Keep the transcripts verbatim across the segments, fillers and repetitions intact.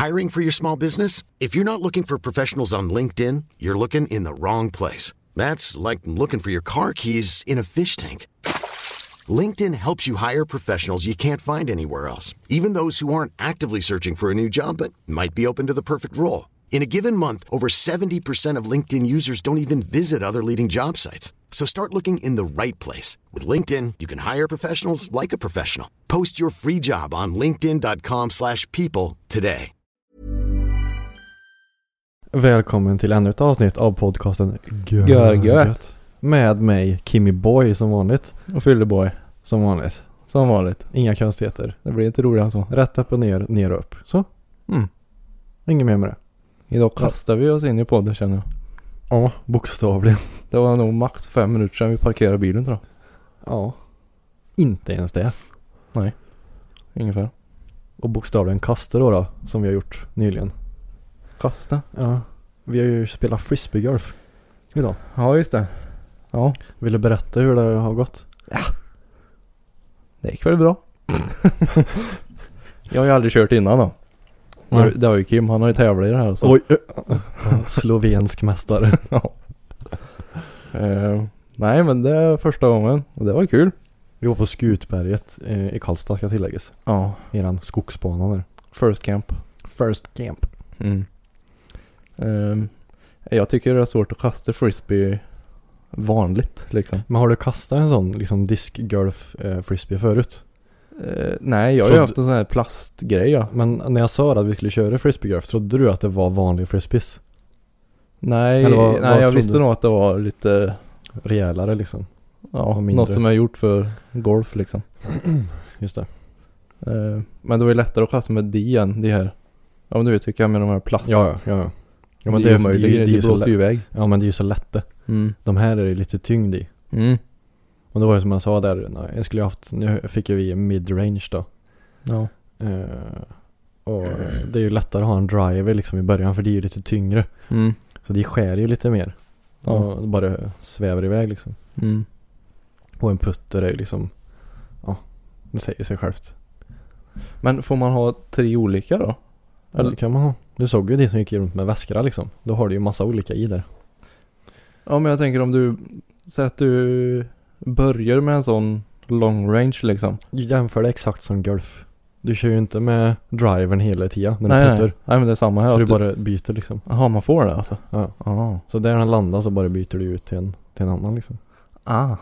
Hiring for your small business? If you're not looking for professionals on LinkedIn, you're looking in the wrong place. That's like looking for your car keys in a fish tank. LinkedIn helps you hire professionals you can't find anywhere else, even those who aren't actively searching for a new job but might be open to the perfect role. In a given month, over seventy percent of LinkedIn users don't even visit other leading job sites. So start looking in the right place. With LinkedIn, you can hire professionals like a professional. Post your free job on linkedin dot com slash people today. Välkommen till ännu ett avsnitt av podcasten Görgött. Med mig, Kimmy Boy, som vanligt. Och Fylleboy. Som vanligt. Som vanligt. Inga konstigheter. Det blir inte roligare än så. Rätt upp och ner, ner och upp. Så. Mm. Inget mer med det. Idag kastar vi oss in i podden, känner jag. Ja, bokstavligen. Det var nog max fem minuter sedan vi parkerade bilen, tror jag. Ja. Inte ens det. Nej. Ungefär. Och bokstavligen kasta då, då, som vi har gjort nyligen. Kasta? Ja. Vi har ju spelat frisbeegolf idag. Ja, just det. Ja. Vill du berätta hur det har gått? Ja. Det gick väl bra. Jag har ju aldrig kört innan då. Nej. Det var ju Kim, han har ju tävlat i det här. Så. Oj. Slovensk mästare. Ja. Uh, nej, men det är första gången. Och det var kul. Vi var på Skutberget eh, i Karlstad, ska tilläggas. Ja. Eran skogsbana där. First camp. First camp. Mm. Um, jag tycker det är svårt att kasta frisbee vanligt liksom. Men har du kastat en sån liksom discgolf eh, frisbee förut? Uh, nej, jag har ju haft en sån här plastgrej, ja. Men när jag sa att vi skulle köra frisbeegolf, trodde du att det var vanliga frisbees? Nej, vad, nej vad jag visste du? nog att det var lite rejälare liksom. Ja, något som är gjort för golf liksom. Just det. Uh, men det var ju lättare att kasta med de än de här. Ja, men du vet vilka med de här plast. Ja, ja, ja. Ja, men det, det är möjligt, det, det, det blåser ju iväg. Ja, men det är ju så lätt. Mm. De här är ju lite tyngd i. Mm. Och det var ju som jag sa där, nej, jag skulle haft, nu fick ju vi mid-range då. Ja. Uh, och det är ju lättare att ha en driver liksom i början, för det är ju lite tyngre. Mm. Så det skär ju lite mer. Ja. Och bara svävar iväg liksom. Mm. Och en putter är ju liksom, ja, det säger sig självt. Men får man ha tre olika då? Eller det kan man ha. Du såg ju det som gick runt med väskor liksom. Då har du ju massa olika i där. Ja, men jag tänker om du säger att du börjar med en sån long range liksom. Jämför det exakt som golf. Du kör ju inte med drivern hela tiden när nej, du puttar. Nej. nej, men det är samma här. Så du du bara byter liksom. Jaha, man får det alltså? Ja. Ah. Så där han landar så bara byter du ut till en, till en annan liksom. Ah.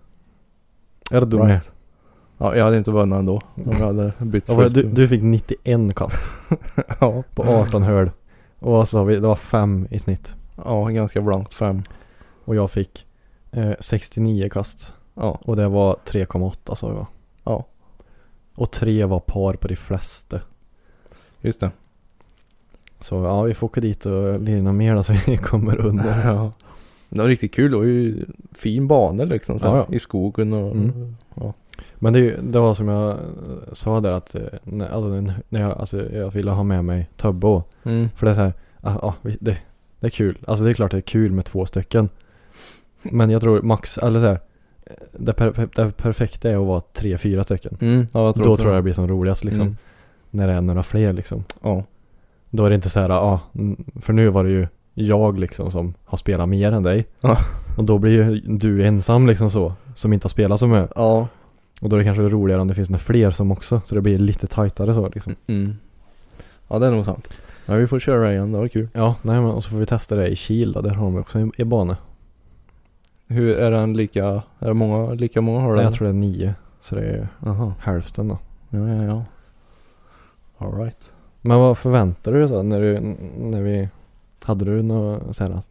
Är det dumt? Right. Ja, jag hade inte vunnit ändå. Om jag hade bytt ja, du, du fick nittioen kast. Ja. På arton höl. Och så har vi, det var fem i snitt. Ja, ganska blankt fem. Och jag fick eh, sextionio kast. Ja. Och det var tre komma åtta så jag. Ja. Och tre var par på de flesta. Just det. Så ja, vi får åka dit och lirna mer då, så vi kommer under. Ja. Det var riktigt kul. Det var ju fin bana liksom. Så ja, ja. I skogen och... Mm. Ja. Men det, det var som jag sa där att när, alltså, när jag, alltså, jag ville ha med mig Tubbo. Mm. För det är så här, ja, ah, det, det är kul. Alltså det är klart det är kul med två stycken. Men jag tror max, eller så här, det, per, det perfekta är att vara tre, fyra stycken. Mm. Ja, jag tror Då det. tror jag det blir som roligast liksom. Mm. När det är några fler liksom. Ja. Då är det inte så här, ja, ah, för nu var det ju jag liksom som har spelat mer än dig. Ja. Och då blir ju du ensam liksom så, som inte har spelat så mycket. Ja. Och då är det kanske roligare om det finns några fler som också, så det blir lite tajtare så liksom. Mm. Ja, det är nog sant. Ja, vi får köra igen, det var kul. Ja, nej men och så får vi testa det i Kil då, där har de också i, i bana. Hur är den lika, är det många, lika många har du? Nej, jag tror det är nio, så det är Aha. hälften då. Ja, ja, ja. All right. Men vad förväntar du dig så när du, när vi, hade du några så här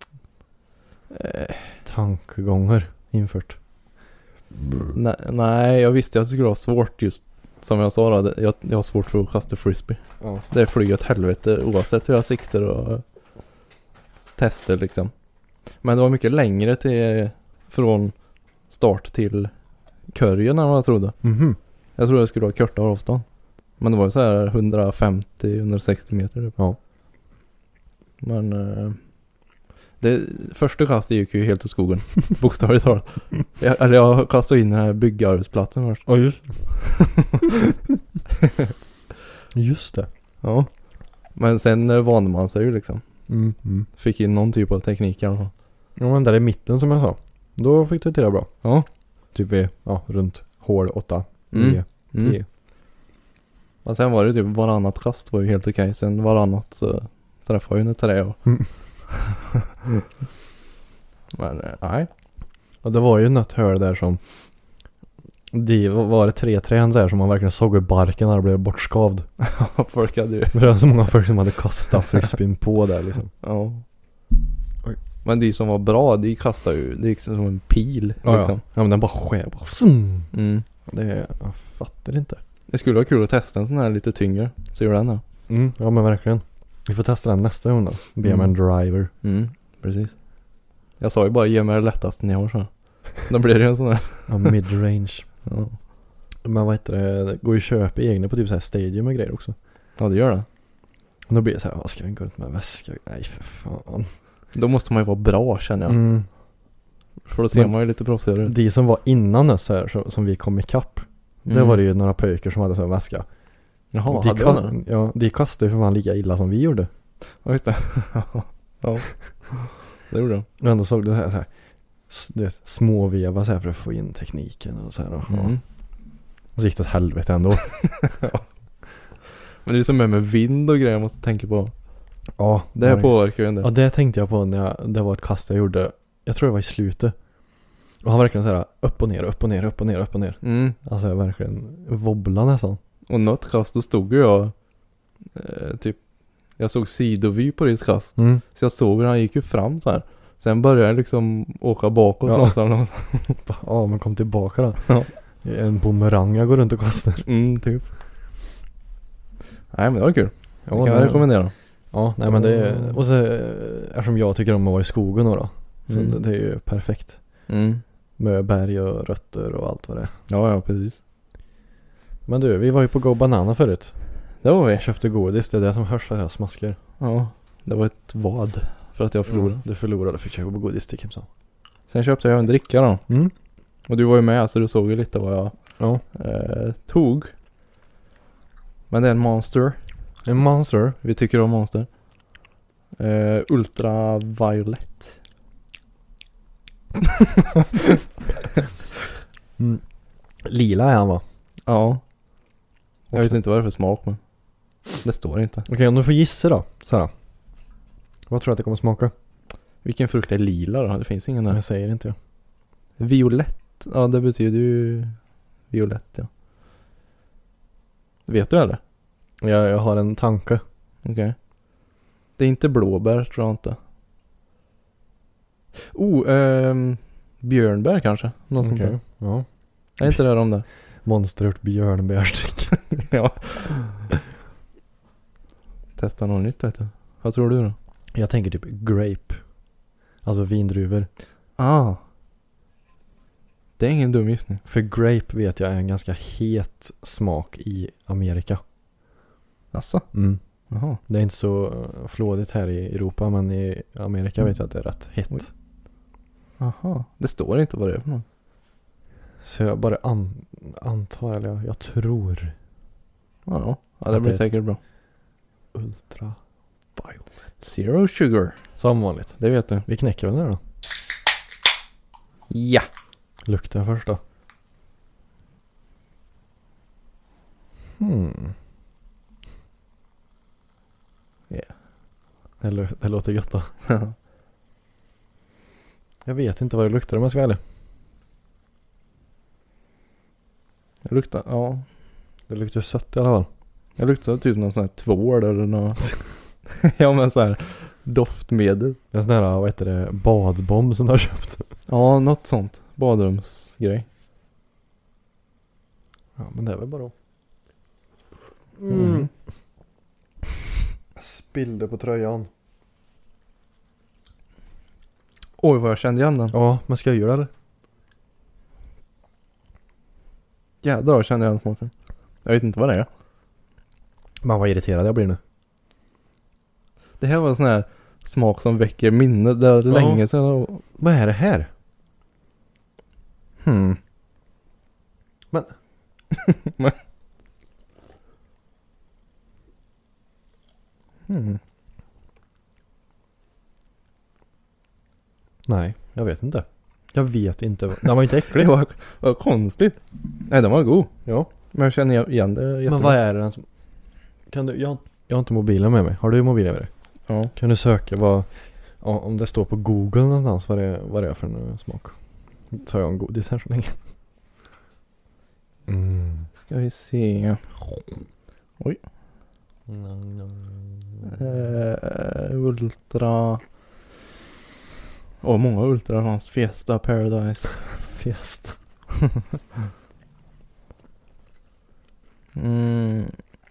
eh, tankegångar infört? Nej, nej, jag visste att det skulle vara svårt just som jag sa då, jag, jag har svårt för att kasta frisbee. Ja. Det flyger åt helvete oavsett hur jag siktar och tester liksom. Men det var mycket längre till från start till körjen än vad jag trodde. Mhm. Jag trodde det skulle vara kortare avstånd. Men det var ju så här hundrafemtio till hundrasextio meter typ. Ja. Men eh, det första kastet gick ju helt i skogen. Bokstavligt talat. Jag, eller jag kastade in den här byggarbetsplatsen först. Ja, just. Just det. Ja. Men sen eh, vande man sig ju liksom. Mm, mm. Fick in någon typ av teknik i alla fall. Ja, men där i mitten som jag sa. Då fick du till det bra. Ja. Typ vid, ja, runt hål åtta, Mm. nio, Mm. tio. Men sen var det typ varannat kast var ju helt okej. Sen varannat så träffade jag ju ett trä och... Mm. Men eh, nej. Och det var ju något hörn där som det var det tre trän så här som man verkligen såg i barken när det blev bortskavd. Folk hade ju... Det var så många folk som hade kastat frisbeen på där liksom. Ja. Oj. Men de som var bra, de kastade ju, det gick som en pil Ja, liksom. ja. Ja, men den bara skär bara. Zoom. Mm. Det, jag fattar inte. Det skulle vara kul att testa en sån här lite tyngre. Ser du den då? Mm, ja men verkligen. Vi får testa den nästa gång då. Be om Mm. en driver. Mm, precis. Jag sa ju bara, ge mig det lättaste ni har så. Då blir det ju en sån här. Ja, mid-range. Ja. Men vad heter det? Det går ju att köpa egna på typ så här stadium och grejer också. Ja, det gör det. Och då blir det så här, vad ska vi gå runt med väska? Nej för fan. Då måste man ju vara bra känner jag. Mm. För då ser Men- man ju lite proffsigare ut. De som var innan oss här, så, som vi kom ikapp. Mm. Det var det ju några pojkar som hade så här väska. Jaha, de, hade ka- de det? ja, de kastade ju för fan lika illa som vi gjorde. Ja, just det. Ja, det gjorde de. Och ändå såg det här, så här s- du vet, småveva så här för att få in tekniken och så här. Och, Mm. och så gick det åt helvete ändå. Men det är som med, med vind och grejer jag måste tänka på. Ja, Det här var- påverkar ju en del. Ja, det tänkte jag på när jag, det var ett kast jag gjorde. Jag tror det var i slutet. Och han verkligen så här upp och ner, upp och ner, upp och ner, upp och ner. Mm. Alltså jag verkligen wobbla nästan. Och något kast då stod ju jag eh, typ, jag såg sidovy på ditt kast. Mm. Så jag såg hur han gick ju fram så här. Sen började jag liksom åka bakåt Ja. långsamt, långsamt. Ja, men kom tillbaka då. Ja. En bumerang jag går runt och kastar. Mm, typ. Nej men det var kul. Det kan det- jag rekommendera. Ja, nej men det är, och så eh, eftersom jag tycker om att vara i skogen då, då så Mm. det, det är ju perfekt. Mm. Med berg och rötter och allt vad det är. Ja, ja, precis. Men du, vi var ju på Go Banana förut. Det var vi. Jag köpte godis, det är det som hörs att jag smaskar. Ja, det var ett vad för att jag förlorade. Mm, du förlorade, fick köpa godis till Kimson. Sen köpte jag en dricka då. Mm. Och du var ju med så du såg ju lite vad jag Ja. eh, tog. Men det är en Monster. En Monster. Vi tycker om Monster. Eh, Ultraviolet. Mm. Lila är han va? Ja. Jag vet Okej. inte vad det är för smak men det står inte. Okej, om du får gissa då. Såhär. Vad tror du att det kommer smaka? Vilken frukt är lila då? Det finns ingen där. Jag säger inte jag. Violett. Ja, det betyder ju violett, ja. Vet du eller? Jag, jag har en tanke. Okej. Det är inte blåbär, tror jag inte. Oh, ehm, björnbär kanske. Någon sånt Okej. där. Ja. Är inte det de där? Monsterört björnbärsdrick. Ja. Testa något nytt, vet du. Vad tror du då? Jag tänker typ grape. Alltså vindruvor. Ah. Det är ingen dum gissning. För grape vet jag är en ganska het smak i Amerika. Asså? Mm. Jaha. Det är inte så eh, flådigt här i Europa, men i Amerika vet jag att det är rätt hett. Oj. Aha. Det står inte vad det är för något. Så jag bara an- antar, eller jag, jag tror Ja, ja det Att blir det är säkert bra. ultra. Zero sugar. Som vanligt. Det vet du. Vi knäcker väl det då. Ja. Luktar först då. Hmm. Yeah. Det, lå- det låter gött då. Jag vet inte vad det luktar om jag ska vara ärlig. Det luktar, ja. Det luktar sött i alla fall. Det luktar typ någon sån här tvål eller något. Ja men så här doftmedel. En sån här, vad heter det, badbomb som du har köpt. Ja, något sånt. Badrumsgrej. Ja, men det är väl bara då. Mm. Spillde på tröjan. Oj, vad jag kände igen den. Ja, men ska jag göra det? Jädrar kände jag igen smaken. Jag vet inte vad det är. Man vad irriterad jag blir nu. Det här var en sån här smak som väcker minne. Det är Ja. länge sedan. Vad är det här? Hmm. Men- Men. Mm. Nej, jag vet inte. Jag vet inte. Den var inte äcklig. Det var, var konstigt. Nej, den var god. Ja. Men jag känner igen det jättebra. Men vad är det som... Kan du... Jag, jag har inte mobilen med mig. Har du mobilen med dig? Ja. Kan du söka vad... Ja, om det står på Google någonstans vad det, vad det är för en smak. Tar jag en godis här så länge. Mm. Ska vi se. Oj. Mm. Uh, ultra. Åh, oh, många ultra hans Fiesta Paradise. Fiesta. mm.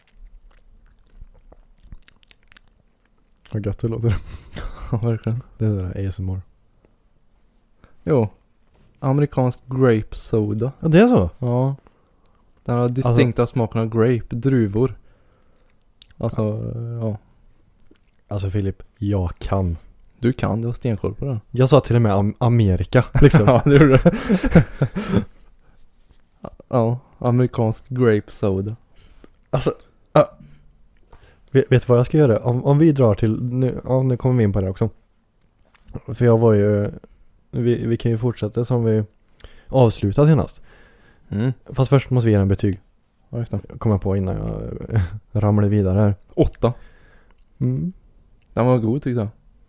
Vad gött det låter. Ja, verkligen. Det är det där A S M R. Jo. Amerikansk grape soda. Ja, det är så? Ja. Den har distinkta alltså, smaken av grape, druvor. Alltså, ja. ja. Alltså Filip, jag kan. Du kan, du har stenkoll på det. Jag sa till och med am- Amerika, liksom. Ja, det gjorde det. Ja, amerikansk grape soda. Alltså, äh. vet, vet du vad jag ska göra? Om, om vi drar till, nu, ja, nu kommer vi in på det också. För jag var ju, vi, vi kan ju fortsätta som vi avslutade senast. Mm. Fast först måste vi ge en betyg. Ja, just det. Kommer jag på innan jag ramlar vidare här. Åtta. Mm. Den var god tyckte jag.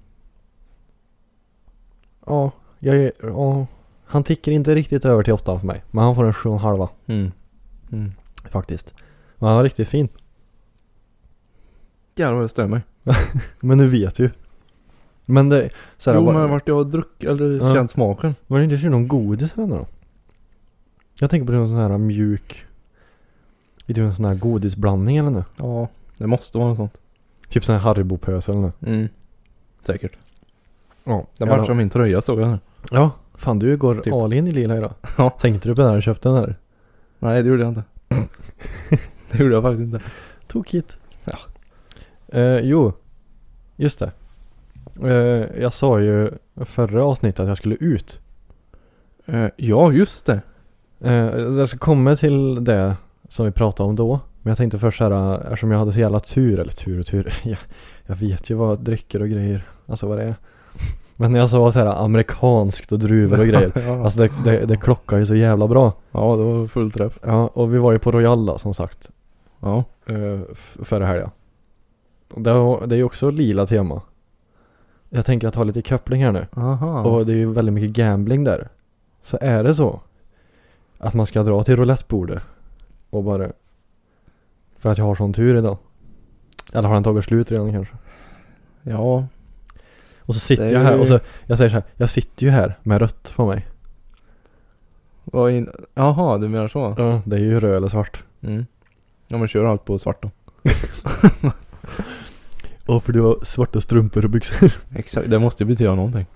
Ja, jag är, ja, han tickar inte riktigt över till åtta för mig. Men han får en sju och en halva. Mm. Mm. Faktiskt. Men han var riktigt fin. Jävlar, det stämmer. Men nu vet ju. Men det... Så här, jo, var, men vart jag druck eller ja. känt smaken. Var det inte någon godis eller då? Jag tänker på någon sån här mjuk... Vet du, en sån här godisblandning eller nu? Ja, det måste vara något sånt. Typ sån här Haribo-pös eller nu. Mm. Säkert. Ja. Den matchar ja. Min tröja såg jag nu. Ja, fan du går typ. all in i lila idag. Ja. Tänkte du på det när du köpte den här? Nej, det gjorde jag inte. Det gjorde jag faktiskt inte. Tokigt. Ja. Eh, jo, just det. Eh, jag sa ju förra avsnittet att jag skulle ut. Eh, ja, just det. Eh, jag ska komma till det som vi pratade om då. Men jag tänkte först så här, eftersom jag hade så jävla tur, eller tur och tur. jag, jag vet ju vad drycker och grejer, alltså vad det är. Men när jag sa så här amerikanskt och druvor och grejer. Ja. Alltså det, det, det klockar ju så jävla bra. Ja, det var full träff. Ja, och vi var ju på Royal då, som sagt. Ja. Uh, f- förra helgen. Det, det är ju också lila tema. Jag tänker att ha lite koppling här nu. Aha. Och det är ju väldigt mycket gambling där. Så är det så att man ska dra till roulettebordet och bara... För att jag har sån tur idag. Eller har den tagit slut redan kanske? Ja. Och så sitter det jag här ju... och så... Jag säger så här. Jag sitter ju här med rött på mig. Vad in... Jaha, du menar så? Ja, det är ju röd eller svart. Mm. Ja, men kör allt på svart då. Och för du har svarta strumpor och byxor. Exakt, det måste ju betyda någonting.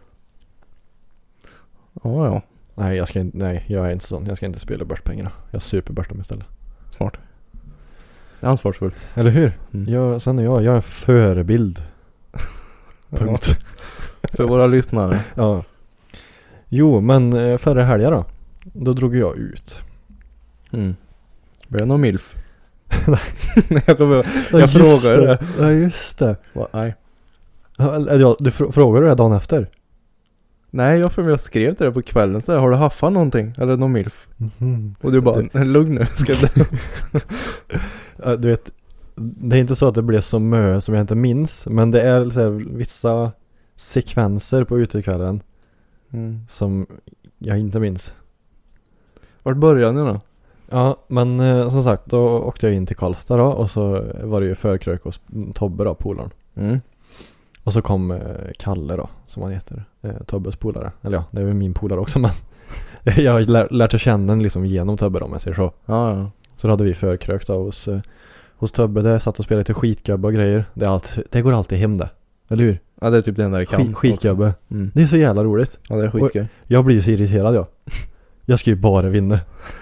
Ja, ja. Nej, jag ska inte, nej, jag är inte sån. Jag ska inte spela börspengarna. Jag super börs dem istället. Smart. Det är ansvarsfullt. Eller hur? Mm. Jag, sen är jag, jag är en förebild. Punkt. Ja. För våra lyssnare. Ja. Jo, men eh, förra helgen då. Då drog jag ut. Mm. Blev det någon milf? Nej, jag kommer, jag ja, frågar det. det. Ja, just det. Va? Nej. Ja, ja, du fr- frågade det dagen efter? Nej, jag för mig jag skrev till dig på kvällen så här, har du haffat någonting? Eller någon milf? Mm. Och du bara, Du... lugn nu. Ska du... ja, du vet, det är inte så att det blev så mö som jag inte minns. Men det är så här, vissa sekvenser på utekvällen mm. som jag inte minns. Vart började ni då? Ja, men eh, som sagt, då åkte jag in till Karlstad då. Och så var det ju förkrök hos Tobbe då, polaren. Mm. Och så kom eh, Kalle då, som han heter. Eh, Tobbes polare. Eller ja, det är väl min polare också, men jag har lär, lärt känna den liksom genom Tobbe då, om jag säger så. Ja, ja. Så då hade vi förkrök då hos, eh, hos Tobbe där, satt och spelade lite skitgubbe och grejer. Det, är allt, det går alltid hem det, eller hur? Ja, det är typ det enda jag kan. Skit, skitgubbe. Mm. Det är så jävla roligt. Ja, det är skitskoj. Jag blir ju så irriterad, ja. Jag ska ju bara vinna.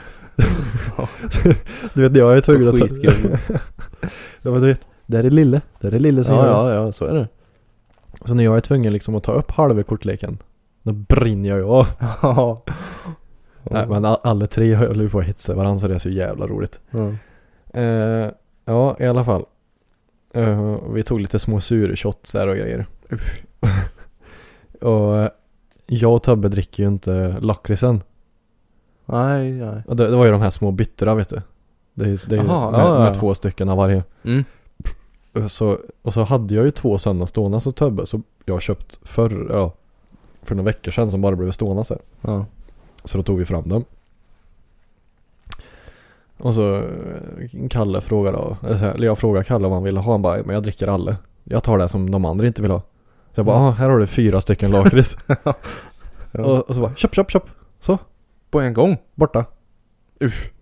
Du vet, jag är tvungen att ta... Ja, men du vet, där är lille. Där är lille som ja, gör. ja, ja, så är det. Så när jag är tvungen liksom att ta upp halva kortleken, då brinner jag ju av. Ja. Nej, men all, alla tre höll ju på att hitsa varandra, så det är så jävla roligt. Ja. Eh, ja, i alla fall. Uh, vi tog lite små surshots där och grejer. Och jag och Tobbe dricker ju inte lakritsen. Nej, nej. Och det, det var ju de här små bytterna, vet du. Det är, det är Aha, med, ja, ja. med två stycken av varje. Mm. Så, och så hade jag ju två sådana stående så Tobbe, så jag har köpt för, ja, för några veckor sedan som bara blev stående så här. Ja. Så då tog vi fram dem. Och så eh, Kalle frågade då, eller jag frågade Kalle vad han ville ha. Han bara, men jag dricker alla. Jag tar det som de andra inte vill ha. Så jag bara, Mm. ah, här har du fyra stycken lakrits. Ja. och, och så bara, köp, köp, köp. Så, På en gång? borta. Uff.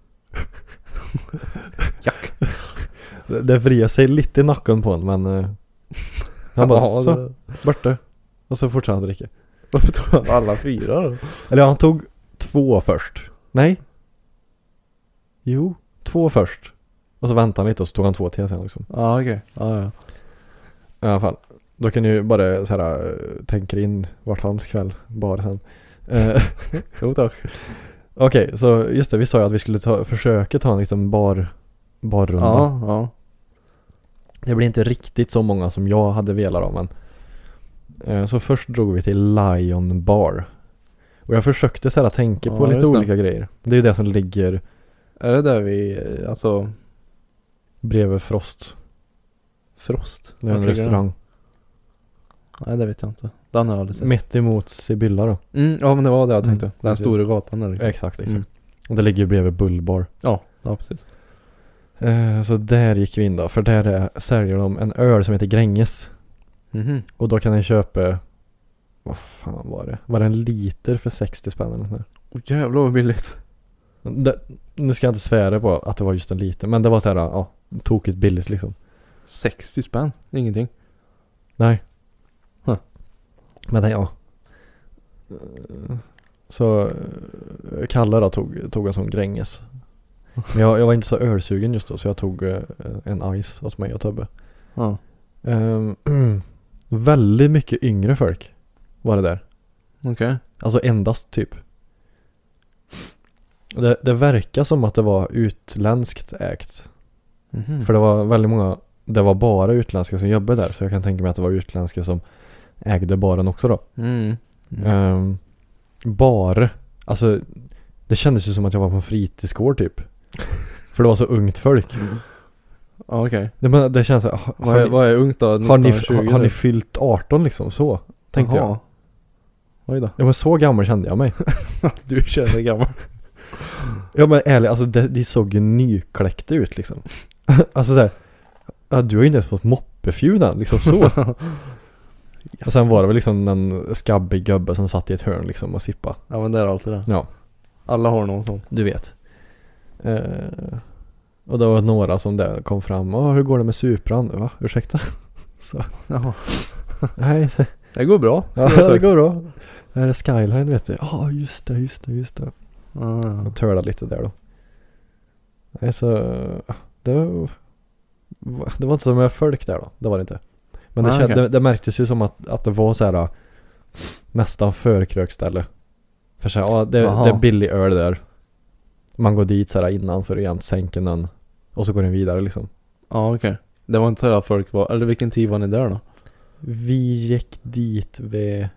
Jack. Det, det vred sig lite i nacken på honom, men eh, han bara, Ja, så, det- borta. Och så fortsatte han dricka. Varför tog han alla fyra då? Eller ja, han tog två först. Nej. Jo, två först. Och så väntade han lite och så tog han två till sen liksom. Ja, okej. Ja, ja. I alla fall. Då kan ni ju bara så här äh, tänka in vart hans kväll bara sen. Eh, Jo, tack. Okej, så just det, vi sa ju att vi skulle ta, försöka ta en liksom bar, barrunda. Ja, ja. Det blir inte riktigt så många som jag hade velat ha, men eh, så först drog vi till Lion Bar. Och jag försökte så här tänka Ja, på lite just det. olika grejer. Det är ju det som ligger Är det där vi, alltså, bredvid Frost. Frost? Det är en Vart ligger restaurang. den? Nej, det vet jag inte. Den har jag aldrig sett. Mitt emot Sibylla då. Mm, ja, men det var det jag tänkte. Mm, Den precis. stora gatan där liksom. Exakt, exakt. Mm. Och det ligger ju bredvid Bullbar. Ja, ja, precis. Eh, så där gick vi in då. För där är, säljer de en öl som heter Gränges. Mhm. Och då kan ni köpa, vad fan var det? Var det en liter för sextio spänn eller nåt där? Åh, jävlar vad billigt. Det, nu ska jag inte svära på att det var just en liter. Men det var så här, ja, tokigt billigt liksom. sextio spänn? Ingenting. Nej. Huh. Men det, ja. Eh, Så eh, Kalle då tog, tog en sån Gränges. Men jag, jag var inte så ölsugen just då. Så jag tog eh, en ice hos mig och Tobbe. Ja. Um, väldigt mycket yngre folk var det där. Okej. Alltså endast typ. Det, det verkar som att det var utländskt ägt. Mhm. För det var väldigt många, det var bara utländska som jobbade där. Så jag kan tänka mig att det var utländska som ägde baren också då. Mm. Mm. Um, bar, alltså det kändes ju som att jag var på en fritidsgård typ. För det var så ungt folk. Ja, okej. Det, men det känns så här, har, Vad är, ni, vad är ungt då? har, ni, nitton, har, tjugo har ni nu? fyllt arton liksom så? Tänkte jag. Jaha. Oj då. Ja men så gammal kände jag mig. Du känner gammal. Ja men ärligt, alltså det, de såg ju nykläckta ut liksom. Alltså såhär, ja, du har ju inte ens fått moppefjudan liksom så. Och sen var det väl liksom en skabbig gubbe som satt i ett hörn liksom och sippa. Ja, men det är alltid det. Ja, Alla har någon sån. du vet. Eh, och det var några som där kom fram. Åh, hur går det med Supran? Va? Ursäkta? Så. Jaha. Nej, det, Det går bra. ja, skulle jag det säga. går bra. Det här är Skyline vet du. Ja, just det, just det, just det. Ja, ja. Och törda lite där då. Nej, så det var, det var inte så med folk där då. Det var det inte. Men det, Nej, känd, okej. det, det märktes ju som att, att det var så här nästan förkrökställe. För så här, ja, det, Jaha. det är billig öl där. Man går dit så här innan för att jämt sänka den. Och så går den vidare liksom. Ja, okej. Det var inte så att folk var... Eller vilken tid var ni där då? Vi gick dit vid,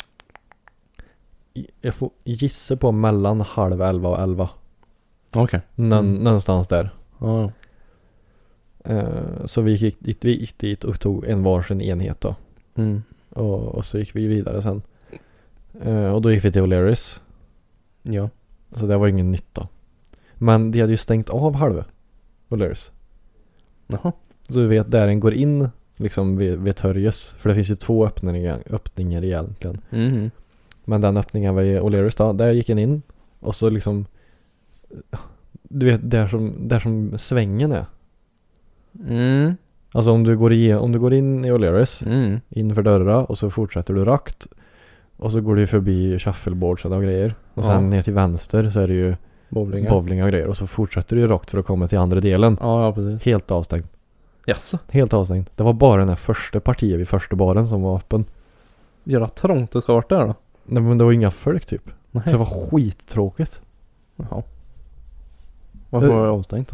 jag får gissa på mellan halv elva och elva. Okej. Nå, Mm. Någonstans där. Ja. Eh, så vi gick, dit, vi gick dit och tog en varsin enhet då. Mm. Och, och så gick vi vidare sen. Eh, och då gick vi till O'Learys. Ja. Så det var ingen nytta. Men de hade ju stängt av halva O'Learys. Jaha. Så du vet, där den går in liksom vid, vid Törjes. För det finns ju två öppningar, öppningar egentligen. Mhm. Men den öppningen var i O'Learys då. Där gick den in. Och så liksom, du vet, där som, där som svängen är. Mm. Alltså om du går, i, om du går in i O'Learys. Mm. Inför dörrar och så fortsätter du rakt. Och så går du förbi shuffleboardsen och grejer. Och sen Ja. ner till vänster så är det ju Bowling. bowling och grejer. Och så fortsätter du ju rakt för att komma till andra delen. Ja, ja, precis. Helt avstängd. Jaså? Helt avstängd. Det var bara den här första partiet vid första baren som var öppen. Jävla trångt det ska ha varit där då. Nej, men det var inga folk typ. Nej. Så det var skittråkigt. Jaha. Varför Eh. var det avstängt då?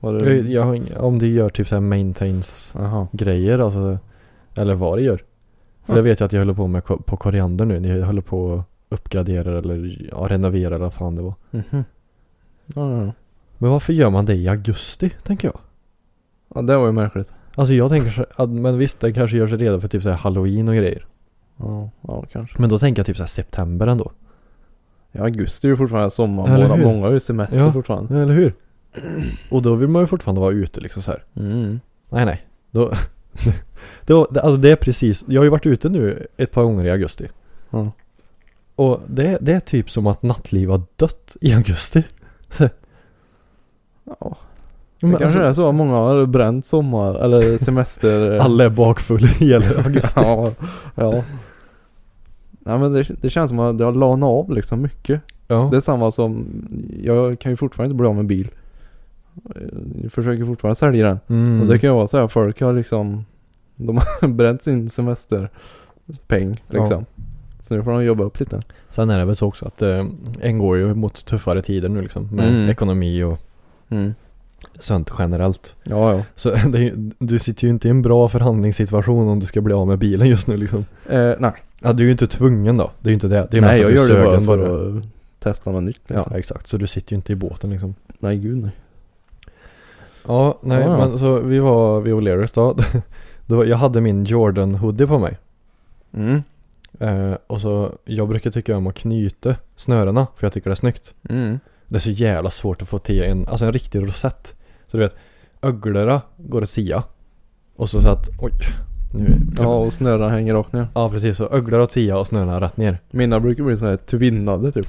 Var det... Jag, jag har ing- om du gör typ så här maintains Aha. grejer alltså, eller vad det gör. För Ja. jag vet ju att jag håller på med ko- på koriander nu. Ni håller på att uppgradera eller ja, renovera eller vad fan det var. Mhm. Ja, ja, ja. Men varför gör man det i augusti, tänker jag? Ja, det var ju märkligt. Alltså jag tänker så, att, men visst det kanske gör sig redo för typ så här Halloween och grejer. Ja, ja kanske. Men då tänker jag typ så här september ändå. Ja, augusti är ju fortfarande sommar. Eller Många, hur? många har ju semester Ja. fortfarande. Eller hur? Och då vill man ju fortfarande vara ute liksom så här. Mm. Nej nej. Då, då, det, alltså det är precis. Jag har ju varit ute nu ett par gånger i augusti. Ja. Och det, det är typ som att nattliv har dött i augusti. Så. Ja. Men Det kanske alltså, är så att många har bränt sommar eller semester. alla är bakfulla i hela augusti. Ja. Ja. Ja, men det, det känns som att det har lanat av liksom mycket. Ja. Det är samma som, jag kan ju fortfarande inte bli av med bil. Jag försöker fortfarande sälja den. Mm. Och det kan ju vara så här, folk har liksom, de har bränt sin semesterpeng liksom. Så nu får de jobba upp lite. Sen är det väl så också att eh, en går ju mot tuffare tider nu liksom. Med Mm. ekonomi och Mm. sånt generellt. Ja, ja. Så det är, ju- du sitter ju inte i en bra förhandlingssituation om du ska bli av med bilen just nu liksom. Eh, nej. Ja, du är ju inte tvungen då. Det är ju inte det. Det är Nej, mest jag att du gör det bara sögen för att testa något nytt liksom. Ja, exakt. Så du sitter ju inte i båten liksom. Nej, gud nej. Ja, nej, Ja, ja. men så vi var vid O'Learys då. då. Jag hade min Jordan hoodie på mig. Mm. Eh, och så, jag brukar tycka om att knyta snörena för jag tycker det är snyggt. Mm. Det är så jävla svårt att få till en, alltså en riktig rosett. Så du vet, öglorna går att sia. Och så så att, oj. Nu, Ja, och snören hänger rakt ner. ja, precis. Så öglor åt sia och snörena rätt ner. Mina brukar bli så här tvinnade typ.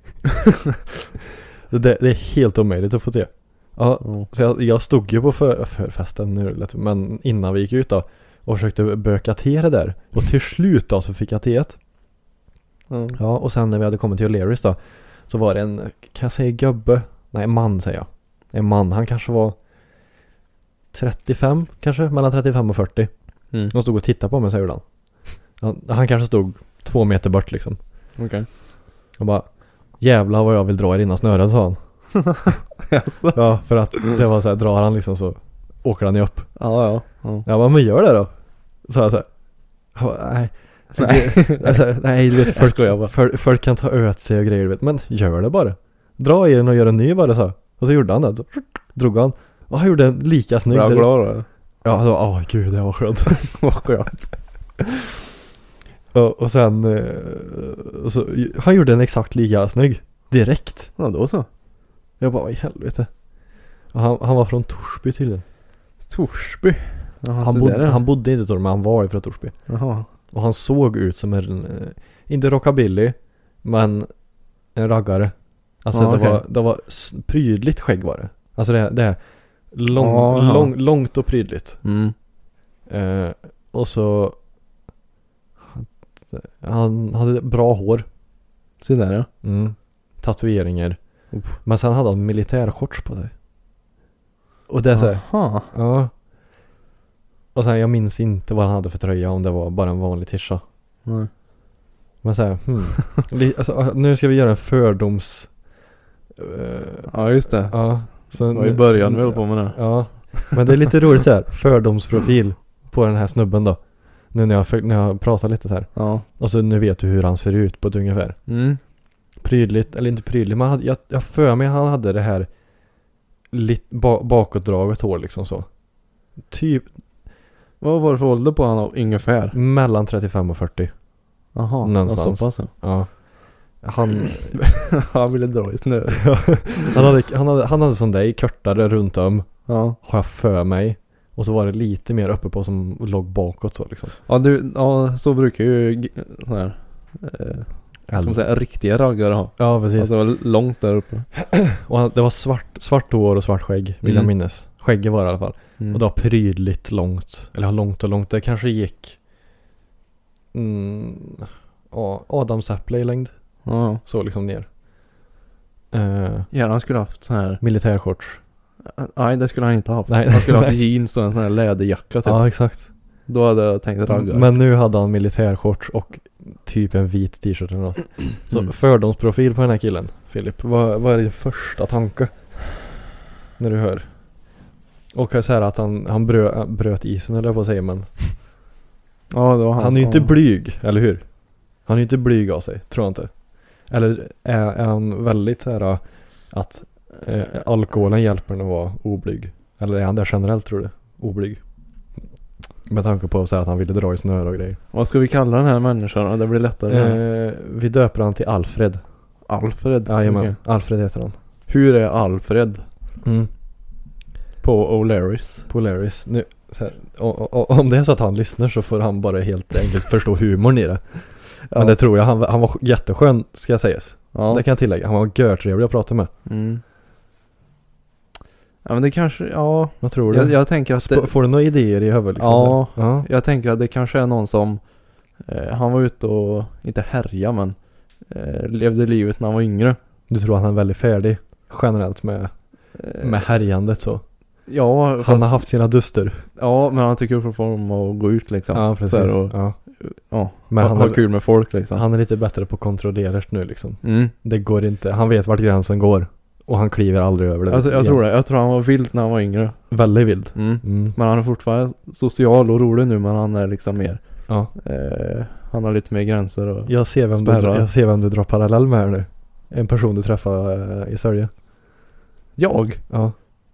Det, det är helt omöjligt att få till. Ja, Ja. så jag, jag stod ju på för, förfesten nu, lätt, men innan vi gick ut då och försökte böka till det där. Och till slut då så fick jag teet. Ja. Ja, och sen när vi hade kommit till O'Learys då så var det en, kan jag säga gubbe? Nej, man säger jag. En man, han kanske var trettiofem kanske, mellan trettiofem och fyrtio. Mm. De stod och tittade på mig, säger han. Han, han kanske stod två meter bort liksom. Okej. Okay. Och bara, jävlar vad jag vill dra er innan snören, sa han. Jaså? Ja, för att det var så här, drar han liksom så åker han ju upp. Ja, ja. Ja. Ja, men gör det då. Så jag så här. Jag bara, nej. Nej. Alltså, nej, du vet, folk, folk, folk kan ta öt sig och grejer, du vet. Men gör det bara. Dra i den och gör en ny bara, så. Och så gjorde han det. Så drog han. Och han gjorde en lika snygg. Bra glad då. Ja, så, åh gud, det var skönt. Vad skönt. och, och sen eh, och så, han gjorde en exakt lika snygg. Direkt. Ja, då så. Jag bara, vad i helvete. Och han, han var från Torsby tydligen. Torsby. Jaha, Han, bod, han bodde inte i Torsby, men han var ju från Torsby. Jaha. Och han såg ut som en, eh, inte rockabilly, men en raggare. Alltså Ja, det, okej. var, det var s- prydligt skägg var det. Alltså det, det är lång, Aha. lång, långt och prydligt. Mm. Eh, och så han hade bra hår. Se där ja. Mm. Tatueringar. Uff. Men sen hade han militärshorts på sig. Och det är så här, Aha. ja. Och sen jag minns inte vad han hade för tröja, om det var bara en vanlig tisha. Nej. Men så här, hmm. Li- alltså, nu ska vi göra en fördoms eh, Ja, just det. ja. Så Det var i början vi höll på med det. Ja. Men det är lite roligt så här, fördomsprofil på den här snubben då. Nu när jag, för, när jag pratar lite så här. Ja. Och så nu vet du hur han ser ut på ett ungefär. Mm. Prydligt, eller inte prydligt, men hade, jag, jag för mig han hade det här lite ba, bakåtdraget hår liksom så. Typ Vad var det för ålder på han ungefär? mellan trettiofem och fyrtio. Jaha. Någonstans. Så pass. Ja. Han Han ville dra i snö. han hade han hade han hade som dig kortare runt om, Ja. har jag för mig. Och så var det lite mer uppe på som låg bakåt så liksom. Ja, du, ja, så brukar ju g- sån här eh, ska man säga, riktiga raggare ha. Ja, precis. Alltså långt där uppe. Och han, det var svart svart hår och svart skägg, vill jag Mm. minnas. Skägget var det i alla fall. Mm. Och det var prydligt långt. Eller långt och långt. Det kanske gick mm, ja, Adamsäpple i längd. Ja. Så liksom ner. Uh, Gärna han skulle haft sån här. militärshorts. Nej, det skulle han inte ha haft. Nej. Han skulle ha haft jeans och en sån här läderjacka typ. Ja, exakt. Då hade jag tänkt raggare. Men nu hade han militärshorts och typ en vit t-shirt eller något. Så Mm. fördomsprofil på den här killen, Filip. Vad, vad är din första tanke när du hör? Och så här att han, han brö, bröt isen eller på att säga, men Ja, det var han. han är ju som- inte blyg, eller hur? Han är ju inte blyg av sig, tror jag inte. Eller är, är han väldigt så här att eh, alkoholen hjälper en att vara oblyg? Eller är han där generellt, tror du? Oblyg. Med tanke på så här att han ville dra i snöre och grejer. Vad ska vi kalla den här människan? Det blir lättare. Eh, vi döper han till Alfred. Alfred. Jajamän, Okej. Alfred heter han. Hur är Alfred Mm. på O'Larrys? Polaris. Nu, så här, och, och, om det är så att han lyssnar så får han bara helt enkelt förstå humorn i det. Ja. Men det tror jag. Han, han var jätteskön, ska jag säga. Ja. Det kan jag tillägga. Han var görtrevlig att prata med. Mm. Ja, men det kanske, ja. Vad tror du? Jag, jag tänker att Sp- det, får du några idéer i huvudet? Liksom, Ja. så här? Ja. jag tänker att det kanske är någon som eh, han var ute och, inte härja, men eh, levde livet när han var yngre. Du tror att han är väldigt färdig generellt med, Eh, med härjandet så. Ja, Han fast, har haft sina duster. ja, men han tycker fortfarande om att gå ut liksom. Ja, precis. Så här, och, ja. ja, Men ha, han ha är, kul med folk liksom. han är lite bättre på att kontrollera det nu liksom. Mm. Det går inte. Han vet vart gränsen går. Och han kliver aldrig över det. Jag, jag tror det. Jag tror han var vild när han var yngre. Väldigt vild. Mm. Mm. Men han är fortfarande social och rolig nu, men han är liksom mer Ja. eh, han har lite mer gränser och Jag ser, vem du, spärrar. jag ser vem du drar parallell med här nu. En person du träffade eh, i Sörje. jag? Ja.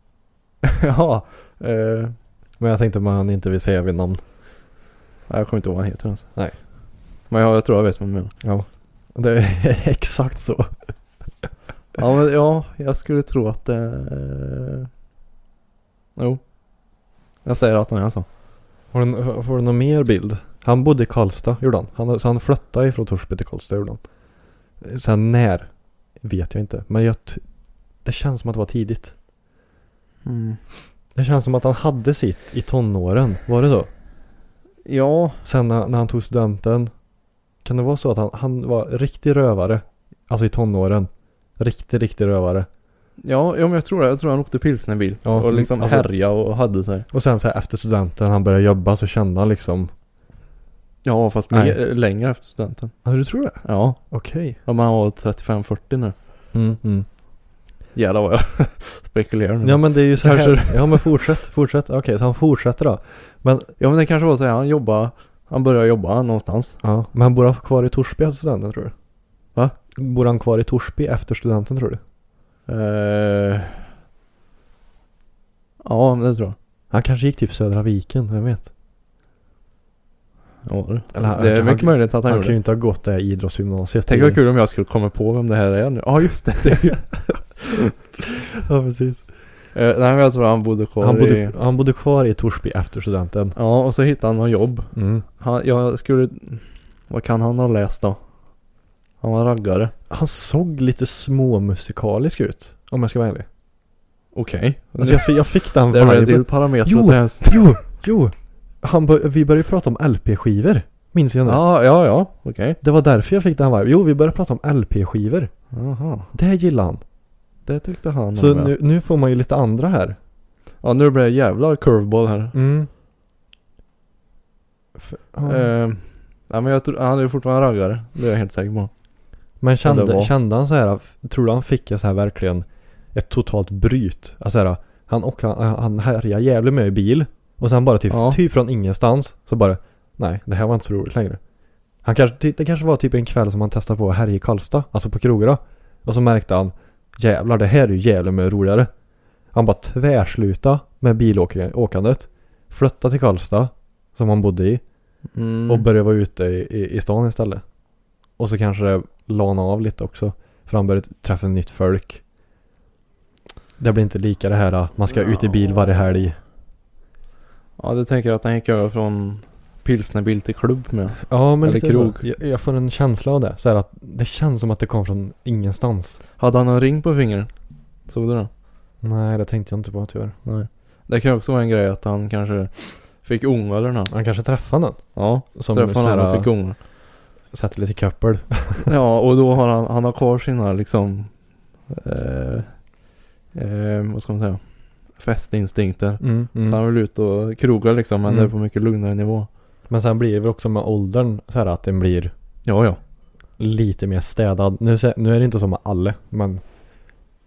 Ja. Eh, Men jag tänkte man inte vill säga vid namn. nej, jag kommer inte ihåg vad han heter ens. Nej. Men jag, jag tror jag vet vad du menar. Ja. Det är exakt så. Ja, men ja, jag skulle tro att det eh, jo. Jag säger att han är så. Har du, får du någon mer bild? Han bodde i Karlstad, gjorde han. han så han flyttade ifrån Torsby till Karlstad, gjorde han. Sen när? Vet jag inte. Men jag t- det känns som att det var tidigt. Mm. Det känns som att han hade sitt i tonåren. Var det så? Ja. Sen när, när han tog studenten. Kan det vara så att han, han var riktig rövare? Alltså i tonåren. Riktig, riktig rövare. Ja, ja, men jag tror det. Jag tror han åkte pilsnerbil. Ja, och liksom alltså- härja och hade sig. Och sen så här, efter studenten, han började jobba, så kände han liksom... Ja, fast Nej. mer, längre efter studenten. Ja, du tror det? Ja. Okej. Om han var trettiofem fyrtio nu. Mm, mm. Jävlar vad jag spekulerar nu. Ja, men det är ju så här. Kanske- Ja, men fortsätt, fortsätt. Okej, så han fortsätter då. Men, Ja, men det kanske var så här. Han jobbar. Han börjar jobba någonstans. ja, men han bor han kvar i Torsby efter studenten, tror du? Va? Bor han kvar i Torsby efter studenten, tror du? Eh... Ja, men det tror jag. Han kanske gick typ Södra Viken, vem vet? Ja, det, Eller han- det är han- mycket möjligt att han, Han gjorde kan ju det. inte ha gått där i idrottsgymnasiet. Tänk vad kul om jag skulle komma på vem det här är nu. Ja, just det. det är ju... Ja, precis. eh, nej, men jag tror han bodde kvar Han bodde, i... han bodde kvar i Torsby efter studenten. Ja, och så hittade han något jobb. Mm. Han, jag skulle... Vad kan han ha läst då? Han var raggare. Han såg lite småmusikalisk ut, om jag ska vara ärlig. Okej. Alltså jag, fick- jag fick den Det är väl en viben. till parameter Jo, åt det här. Jo, jo. Han bör, vi började prata om L P-skivor. Minns jag nu? Ja, ja, ja. Okej. Det var därför jag fick den viben. Jo, vi började prata om L P-skivor. Jaha. Det gillar han. Det tyckte han Så om, ja. nu, nu får man ju lite andra här. Ja, nu blir det jävla curveball här. Mm. För, ja. Eh, ja, men jag tror... Han är ju fortfarande raggare. Det är jag helt säker på. Men det kände, var- kände han så här, tror du han fick en så här verkligen ett totalt bryt? Alltså så här, han, och han, han härjade jävligt med i bil. Och sen bara typ, Ja. typ från ingenstans så bara, nej, det här var inte så roligt längre. Han kanske, det kanske var typ en kväll som han testade på här i Karlstad, alltså på krogarna. Och så märkte han, jävlar, det här är ju jävligt med roligare. Han bara tvärsluta med bilåkandet, flytta till Karlstad som han bodde i Mm. och började vara ute i, i, i stan istället. Och så kanske det lana av lite också, för han började träffa nytt folk. Det blir inte lika det här, man ska ut i bil varje helg. Ja, du tänker att han gick över från pilsnerbil till klubb med. Ja, men Eller lite krog. så. Jag, jag får en känsla av det. Så här att det känns som att det kom från ingenstans. Hade han en ring på fingret? Såg du det? Nej, det tänkte jag inte på tyvärr. Nej. Det kan också vara en grej att han kanske fick unga eller något. Han kanske träffade någon Ja, som träffade så någon och här, fick unga. sätter lite köppel. Ja, och då har han, han har kvar sina liksom eh, eh, vad ska man säga, festinstinkter. Mm, mm. Så han vill ut och kroga liksom, men Mm. det är på mycket lugnare nivå. Men sen blir det väl också med åldern så här att den blir Ja, ja. lite mer städad. Nu, se- nu är det inte så med alla, men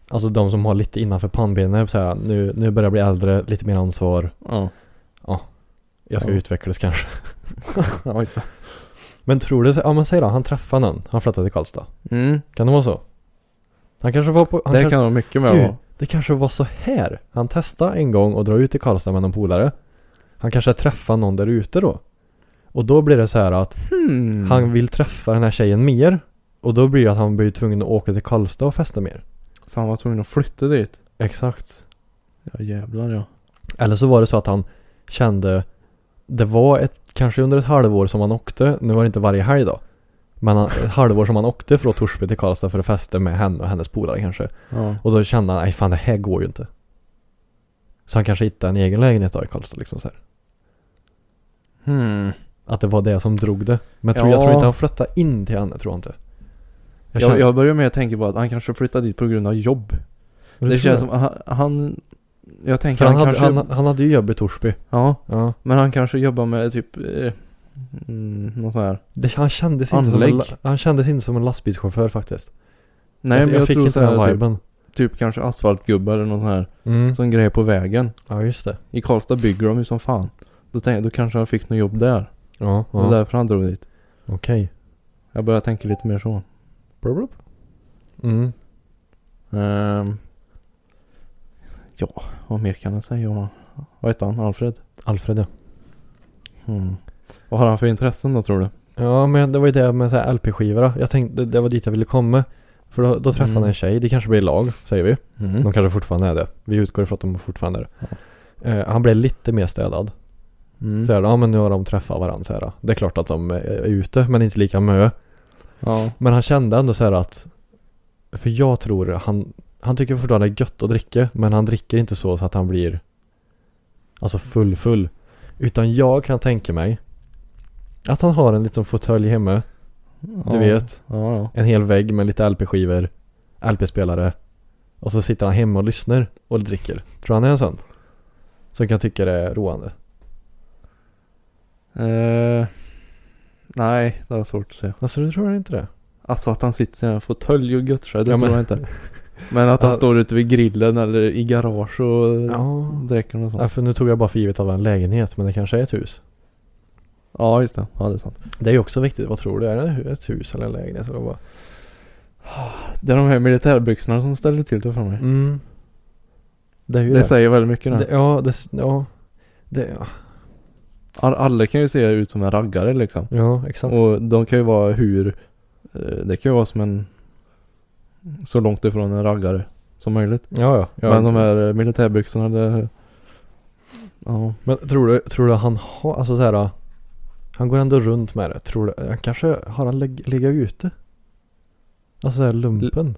Alltså de som har lite innanför pannbenet så här, nu, nu börjar jag bli äldre, lite mer ansvar. Ja. Ja. Jag ska Ja. utvecklas kanske. Ja, just det. Men tror du, ja men säg då, han träffar någon, han flyttade till Karlstad. Mm. Kan det vara så? Han kanske var på... Han Det kanske, kan vara mycket med du, vara. det kanske var så här. Han testade en gång och drar ut till Karlstad med någon polare. Han kanske träffar någon där ute då. Och då blir det så här att Hmm. han vill träffa den här tjejen mer. Och då blir det att han blir tvungen att åka till Karlstad och festa mer. Så han var tvungen att flytta dit. Exakt. Ja jävlar ja. Eller så var det så att han kände... Det var ett, kanske under ett halvår som han åkte. Nu var det inte varje helg då. Men han, ett halvår som han åkte från Torsby till Karlstad för att festa med henne och hennes polare kanske. Ja. Och då kände han, nej fan det här går ju inte. Så han kanske hittade en egen lägenhet då i Karlstad liksom så här. Hmm. Att det var det som drog det. Men jag tror, Ja. jag tror inte han flyttade in till henne, tror jag inte. Jag Jag, känner, jag börjar med att tänka på att han kanske flyttade dit på grund av jobb. Men Det tror känns jag. som han, han jag tänker För han, han, hade, kanske han, han hade ju jobb i Torsby. ja, Ja. men han kanske jobbar med typ eh, mm, något sånt här. Det, han, kändes inte som en, Anlägg. la- han kändes inte som en lastbilschaufför faktiskt. Nej jag, men jag jag, fick tror inte så den här, typ, viben. typ kanske asfaltgubbar eller något sånt här. Mm. Sån grej på vägen. Ja, just det. I Karlstad bygger de ju som fan. Då tänkte jag, då kanske han fick något jobb där. Ja, Det var ja. därför han drog dit. Okej. Jag börjar tänka lite mer så. Mm. Ehm, ja, vad mer kan jag säga om han? Vad heter han? Alfred? Alfred, ja. Hmm. Vad har han för intressen då tror du? Ja, men det var ju det med så här L P-skivor då. Jag tänkte, det var dit jag ville komma. För då, då träffade Mm. han en tjej. Det kanske blir lag, säger vi. Mm. De kanske fortfarande är det. Vi utgår ifrån att de fortfarande är det. Ja. Eh, han blev lite mer städad. Mm. Så här, ja men nu har de träffat varandra så här. Det är klart att de är ute, men inte lika mö. Ja. Men han kände ändå så här att, för jag tror han, han tycker fortfarande det är gött att dricka, men han dricker inte så, så att han blir alltså full full. Utan jag kan tänka mig att han har en liten fåtölj hemma. Du Ja. vet, Ja, ja. en hel vägg med lite L P-skivor, L P-spelare. Och så sitter han hemma och lyssnar och dricker. Tror han är en sån? Så jag kan tycka det är roande. Eh, nej, det var svårt att säga. Alltså du tror inte det? Alltså att han sitter i en fåtölj och göttrar, det Ja, tror men- jag inte. Men att han Ja. står ute vid grillen eller i garage och Ja. dricker och sånt. Ja, för nu tog jag bara för givet att det var en lägenhet, men det kanske är ett hus. Ja, just det. Ja, det är sant. Det är ju också viktigt. Vad tror du? Är det ett hus eller en lägenhet? Eller vad? Det är de här militärbyxorna som ställer till det för mig. Mm. Det är ju Det det. säger väldigt mycket nu. det ja, det, ja. Det, ja. All, alla kan ju se ut som en raggare liksom. Ja, exakt. Och de kan ju vara hur eh, det kan ju vara som en så långt ifrån en raggare som möjligt. ja, ja. ja. Men de här militärbyxorna det, ja. Men tror du, tror du han har, alltså så här, han går ändå runt med det. Tror du, han kanske har han leg, legat ute? Alltså så här lumpen.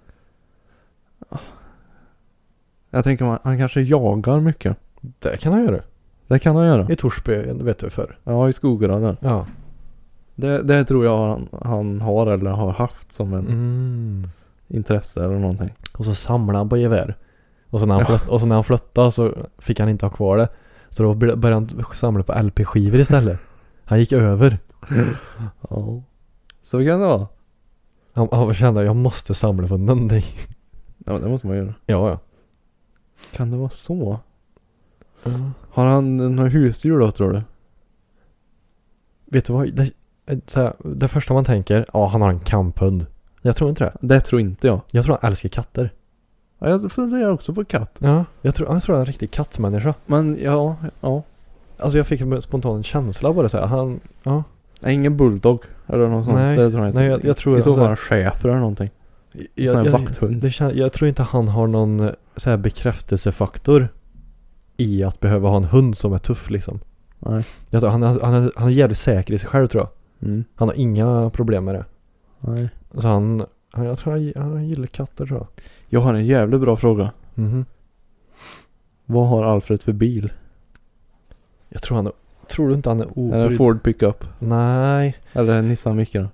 Jag tänker man, han kanske jagar mycket. Det kan han göra. Det kan han göra. I Torsby, vet du för. Ja, i skogarna där. Ja. Det, det tror jag han, han har eller har haft som en Mm. intresse eller någonting. Och så samlar han på gevär. Och så när han, flött, och så när han flyttade så fick han inte ha kvar det. Så då började han samla på L P-skivor istället. Han gick över. Ja. Så kan det vara. Han, han kände att jag måste samla på någonting. Ja, det måste man göra. Ja, ja. Kan det vara så? Har han några husdjur då tror du? Vet du vad? Det, så här, det första man tänker, ja han har en kamphund. Jag tror inte det. Det tror inte jag. Jag tror han älskar katter. Ja, jag funderar också på katt. Ja, jag tror, jag tror han är en riktig kattmänniska. Men ja, ja. Alltså jag fick en spontan känsla på det så här. Han, ja. Nej, ingen bulldog eller något sånt. Nej, Det tror jag inte. nej, jag- jag tror I så alltså- fall en schäfer eller någonting. Jag, sån här jag, vakthund. det kän, jag tror inte han har någon eh, så här bekräftelsefaktor i att behöva ha en hund som är tuff liksom. Nej. Jag tror, han, är, han, är, han är jävligt säker i sig själv tror jag. Mm. Han har inga problem med det. Nej. Så han, han jag tror han, han gillar katter tror jag. Jag har en jävligt bra fråga. Mhm. Vad har Alfred för bil? Jag tror han är, tror du inte han är Är det en obrydd? Ford pickup? Nej. Eller en Nissan Micra?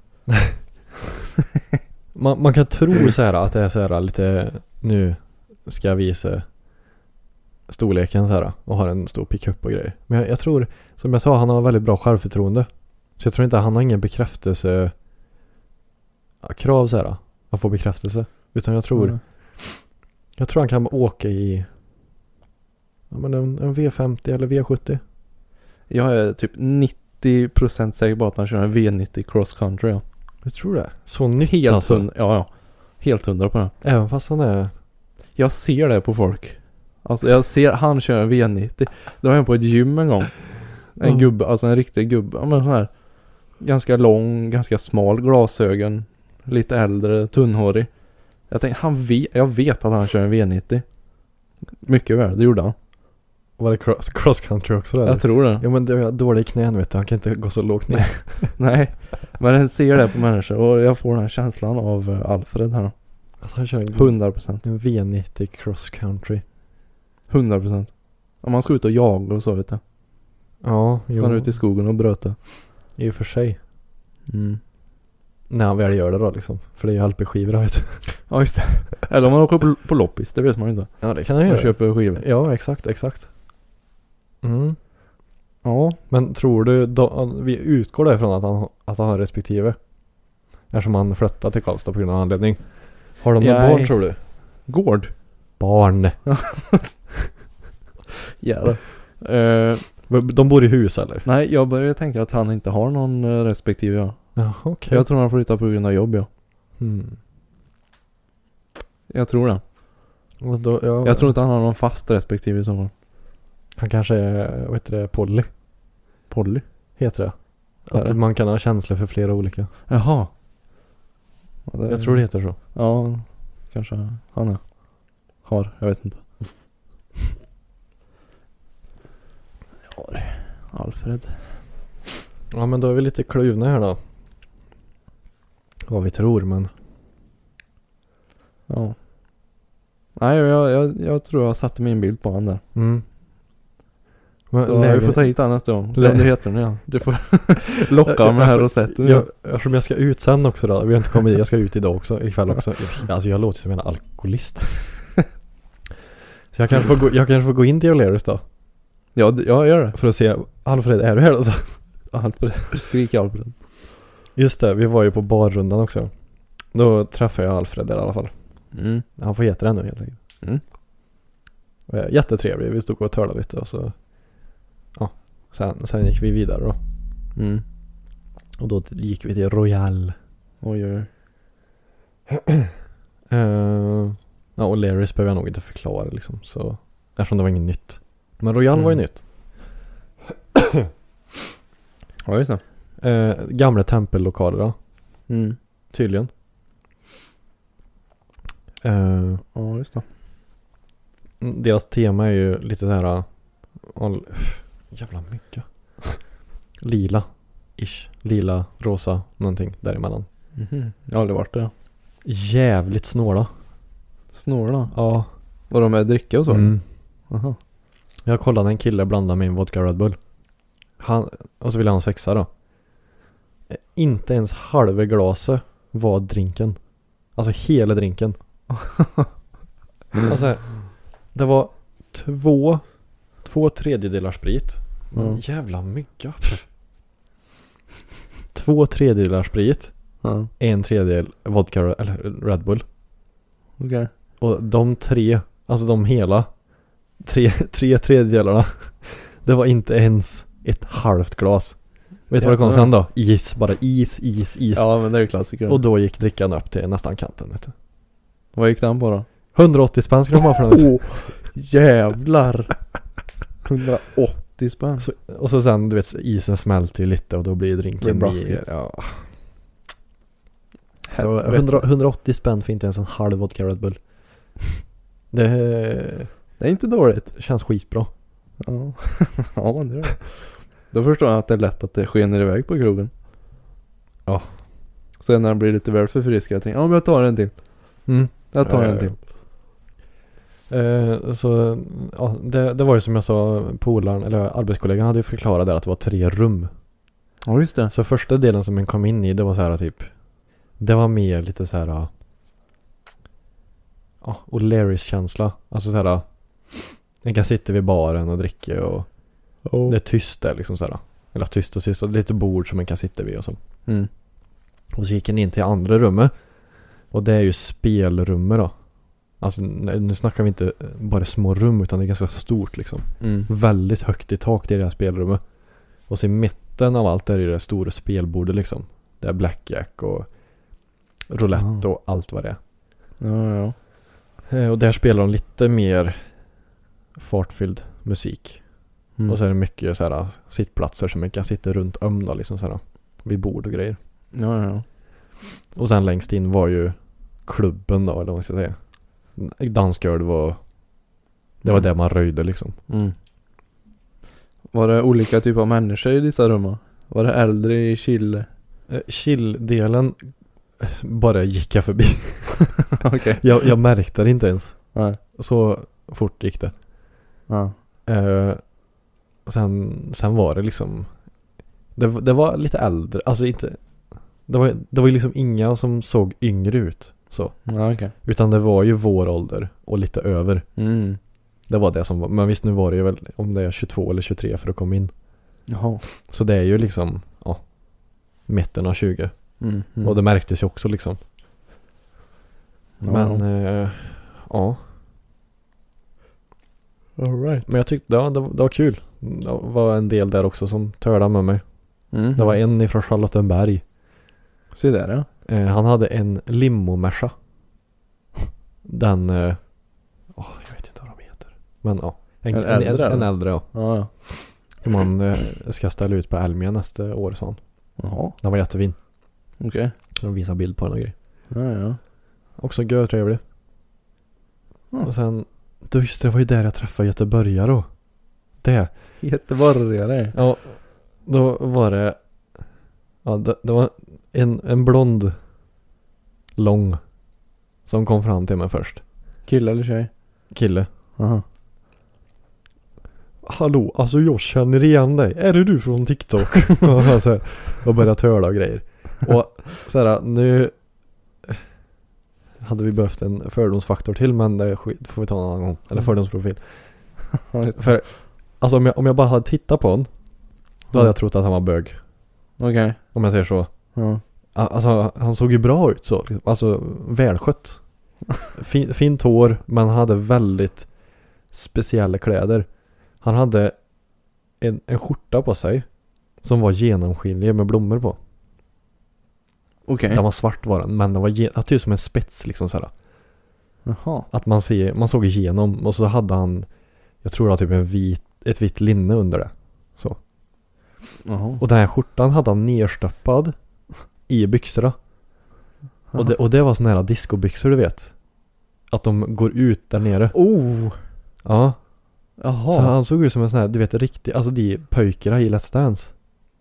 Man, man kan tro så här att det är så här lite, nu ska jag visa storleken så här och har en stor pickup och grejer. Men jag, jag tror, som jag sa, han har väldigt bra självförtroende. Så jag tror inte han har ingen bekräftelse ja, krav så här att få bekräftelse. Utan jag tror Mm. Jag tror han kan åka i ja, men en, en V femtio eller V sjuttio. Jag är typ nittio procent säker på att han kör en V nittio cross country. Ja. Jag tror det. Så nytt Helt alltså. hundra, ja, ja. Helt hundra på det. Även fast han är... Jag ser det på folk. Alltså jag ser han kör en V nittio. Det var jag på ett gym en gång. En Mm. gubbe, alltså en riktig gubbe. Ja, men sån här ganska lång, ganska smal, glasögon. Lite äldre, tunnhårig. Jag tänkte, han vet, jag vet att han kör en V nittio. Mycket väl, det gjorde han. Var det cross, cross country också där? Jag tror det. Ja men det är dålig knän vet du. Han kan inte gå så lågt ner. Nej, men den ser det på människor. Och jag får den här känslan av uh, Alfred här. Alltså han kör en, hundra procent. en V nittio cross country. hundra procent. Om man ska ut och jaga och så vet du. Ja, Ska han ut i skogen och bröta. i och för sig. Mm. När han väl gör det då liksom. För det är ju alltid skivor vet du. Ja just det. Eller om man åker på, på loppis, det vet man ju inte. Ja det kan han Man göra. köper skivor. Ja exakt, exakt. Mm. Ja. Men tror du, då, vi utgår därifrån att han, att han har respektive. Eftersom han flyttat till Karlstad på grund av anledning. Har de några Nej. barn tror du? Gård. Barn. Jävlar. Uh, De bor i hus eller? nej, jag börjar tänka att han inte har någon uh, respektive. Ja. Ja okej. Jag tror han flyttar på grund av jobb, ja. Hmm. Jag tror det. Och då, ja, Jag tror inte han har någon fast respektive i så fall. Han kanske är, vad heter det, poly. Polly. Heter det. Är Att det? man kan ha känslor för flera olika. Jaha. Ja, det- Jag tror det heter så. Ja, kanske han är. Har, jag vet inte. Har. Alfred. Ja men då är vi lite kluvna här då. Vad vi tror men. Ja. Nej, jag, jag, jag tror jag satte min bild på han där. Mm. Men Så lägen- vi får ta hit han nästa gång. Se Lä- om du heter den, ja. Du får locka honom här och sätta jag, Eftersom jag ska ut sen också då. Vi har inte kommit dit. Jag ska ut idag också. Ikväll också. Jag, alltså jag låter som en alkoholist. Så jag kanske får gå, jag kanske får gå in till O'Learys då. Ja, d- ja, gör det. För att se. Alfred, är du här då? Så. Alfred. Skrik Alfred. Just det. Vi var ju på barrundan också. Då träffade jag Alfred där i alla fall. Mm. Han får heta det nu helt enkelt. Mm. Och jag- Jättetrevlig. Vi stod och törlade lite och så. Ja. Sen, sen gick vi vidare då. Mm. Och då gick vi till Royal. Oj, oj, oj. Uh, ja, och Larrys behöver jag nog inte förklara liksom. Så, eftersom det var inget nytt. Men Royal Mm. var ju nytt. Ja, just det. Uh, gamla tempellokaler då. Mm. Tydligen. Uh, Ja, just det. deras tema är ju lite så här. All, jävla mycket. Lila. Ish. Lila, rosa, någonting däremellan. Mhm. Jag har aldrig varit där. Jävligt snåla. Snåla. Ja. Var de med dricka och så? Mm. Aha. Jag kollade en kille blanda med en vodka Red Bull. Han, och så ville han sexa då. Eh, Inte ens halva glaset var drinken. Alltså hela drinken. Alltså här, det var två Två tredjedelar sprit. Men Mm. jävla mycket. Två tredjedelar sprit. Ja. En tredjedel vodka eller Red Bull. Okej. Och de tre, alltså de hela tre, tre tredjedelarna, det var inte ens ett halvt glas. Vet du vad det kom sen då? Is, bara is, is, is. Ja, men det är ju klassiker. Och då gick drickan upp till nästan kanten, vet du. Vad gick den på då? hundraåttio spänn ska de ha för den. Åh, jävlar. hundraåttio spänn. Så, och så sen, du vet, isen smälter ju lite och då blir drinken Det blir mer, blaskigt. ja. Så hundra, hundraåttio spänn för inte ens en halv vodka Red Bull. Det, Det är inte dåligt. känns skitbra. Ja, ja det är det. Då förstår jag att det är lätt att det skenar iväg på krogen. Ja. Sen när den blir lite väl förfriskad, jag tänker, ja men jag tar en till. Mm. Jag tar Ja, en ja, till. Eh, så ja, det, det var ju som jag sa, polaren eller arbetskollegan hade ju förklarat där att det var tre rum. Ja, just det. Så första delen som man kom in i, det var så här typ, det var mer lite så här, ja, O'Learys känsla. Alltså så här, man kan sitta vid baren och dricka och Oh. det är tyst där liksom så här. Eller tyst och tyst och lite bord som man kan sitta vid och så. Mm. Och så gick han in till andra rummet. Och det är ju spelrummet då. Alltså nu nu snackar vi inte bara små rum, utan det är ganska stort liksom. Mm. Väldigt högt i tak i det här spelrummet. Och så i mitten av allt är det det stora spelbordet liksom. Det är blackjack och roulette Ah. och allt vad det är. Ja, ja. Eh, Och där spelar de lite mer fartfylld musik. Mm. Och så är det mycket så här sittplatser som man kan sitta runt om då, liksom så här vid bord och grejer. Ja, ja. Och sen längst in var ju klubben då, eller vad man ska säga. Dansgolv och det var Mm. där man röjde liksom. Mm. Var det olika typer av människor i dessa rum? Var det äldre i Chile? Eh, Chill-delen eh, bara gick jag förbi. Okej. jag, jag märkte det inte ens. Nej. Så fort gick det. Ja. Eh, och sen, sen var det liksom det, var- det var lite äldre. Alltså inte det var, det var ju liksom inga som såg yngre ut så. Ja, okej. Utan det var ju vår ålder och lite över. Mm. Det var det som var. Men visst, nu var det ju väl om det är tjugotvå eller tjugotre för att komma in. Jaha. Så det är ju liksom ja, mitten av tjugo. Mm. Mm. Och det märktes ju också liksom. Ja, Men ja. eh, ja. All right. Men jag tyckte ja, det, var- det var kul. Det var en del där också som törde med mig. Mm. Det var en ifrån Charlottenberg. Se där, ja. Eh, han hade en limo-Merca. Den eh, åh, jag vet inte vad de heter. Men ja, en, En en, äldre, en, en eller? äldre ja. Ja, ja. Som man eh, ska ställa ut på Elmia nästa år, sa han. Jaha. Den var jättefin. Okej. De visar bild på den och grejer. Ja, ja. Också görtrevlig. Mm. Och sen, då just det, det var ju där jag träffade göteborgare då. Det. Göteborgare. Ja, då var det ja, det, det var en, en blond lång som kom fram till mig först. Kille eller tjej? Kille. Aha. Hallå, alltså jag känner igen dig. Är det du från TikTok? Och han så här, och började töla och grejer. Och så här, nu hade vi behövt en fördomsfaktor till, men det skit, får vi ta en annan gång. Eller fördomsprofil. Ja, just det. För alltså om jag, om jag bara hade tittat på honom, då hade jag trott att han var bög. Okej. Om jag säger så. Ja. A- Alltså han såg ju bra ut så. Liksom. Alltså välskött. Fin, fint hår, men han hade väldigt speciella kläder. Han hade en, en skjorta på sig som var genomskinlig med blommor på. Okej. Den var svart var den, men den var ge- typ som en spets liksom så här. Jaha. Att man ser, man såg igenom, och så hade han, jag tror det var typ en vit, ett vitt linne under det. Så. Jaha. Och den här skjortan hade han nerstöppad i byxorna. Och det, och det var såna här discobyxor, du vet. Att de går ut där nere. Oh! Ja. Jaha. Så han såg ut som en sån här, du vet, riktig, alltså de pojkarna i Let's Dance.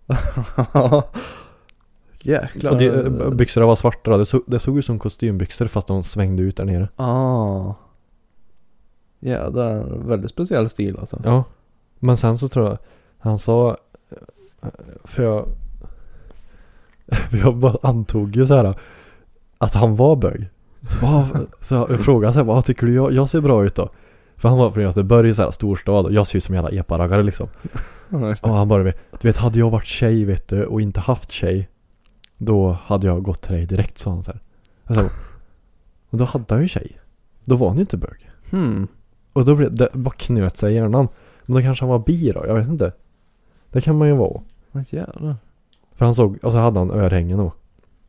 Jäklar. Och de, byxorna var svarta. Det såg, det såg ut som kostymbyxor fast de svängde ut där nere. Ah. Ja, det är en väldigt speciell stil alltså. Ja. Men sen så tror jag han sa, för jag jag bara antog ju så här att han var bög. Så, bara, så jag frågade så här, vad tycker du jag, jag ser bra ut då? För han var från Göteborg, så här storstad, och jag ser ut som en jävla epa-raggare liksom. Ja, just Och det. han bara, du vet, hade jag varit tjej, vet du, och inte haft tjej, då hade jag gått till dig direkt, sa han så här. Alltså, och då hade han ju tjej. Då var han ju inte bög. Hmm. Och då blev det, bara knöt sig i hjärnan. Men då kanske han var bi då, jag vet inte. Det kan man ju vara. Vad jävlar. För han såg, och så hade han örhängen då.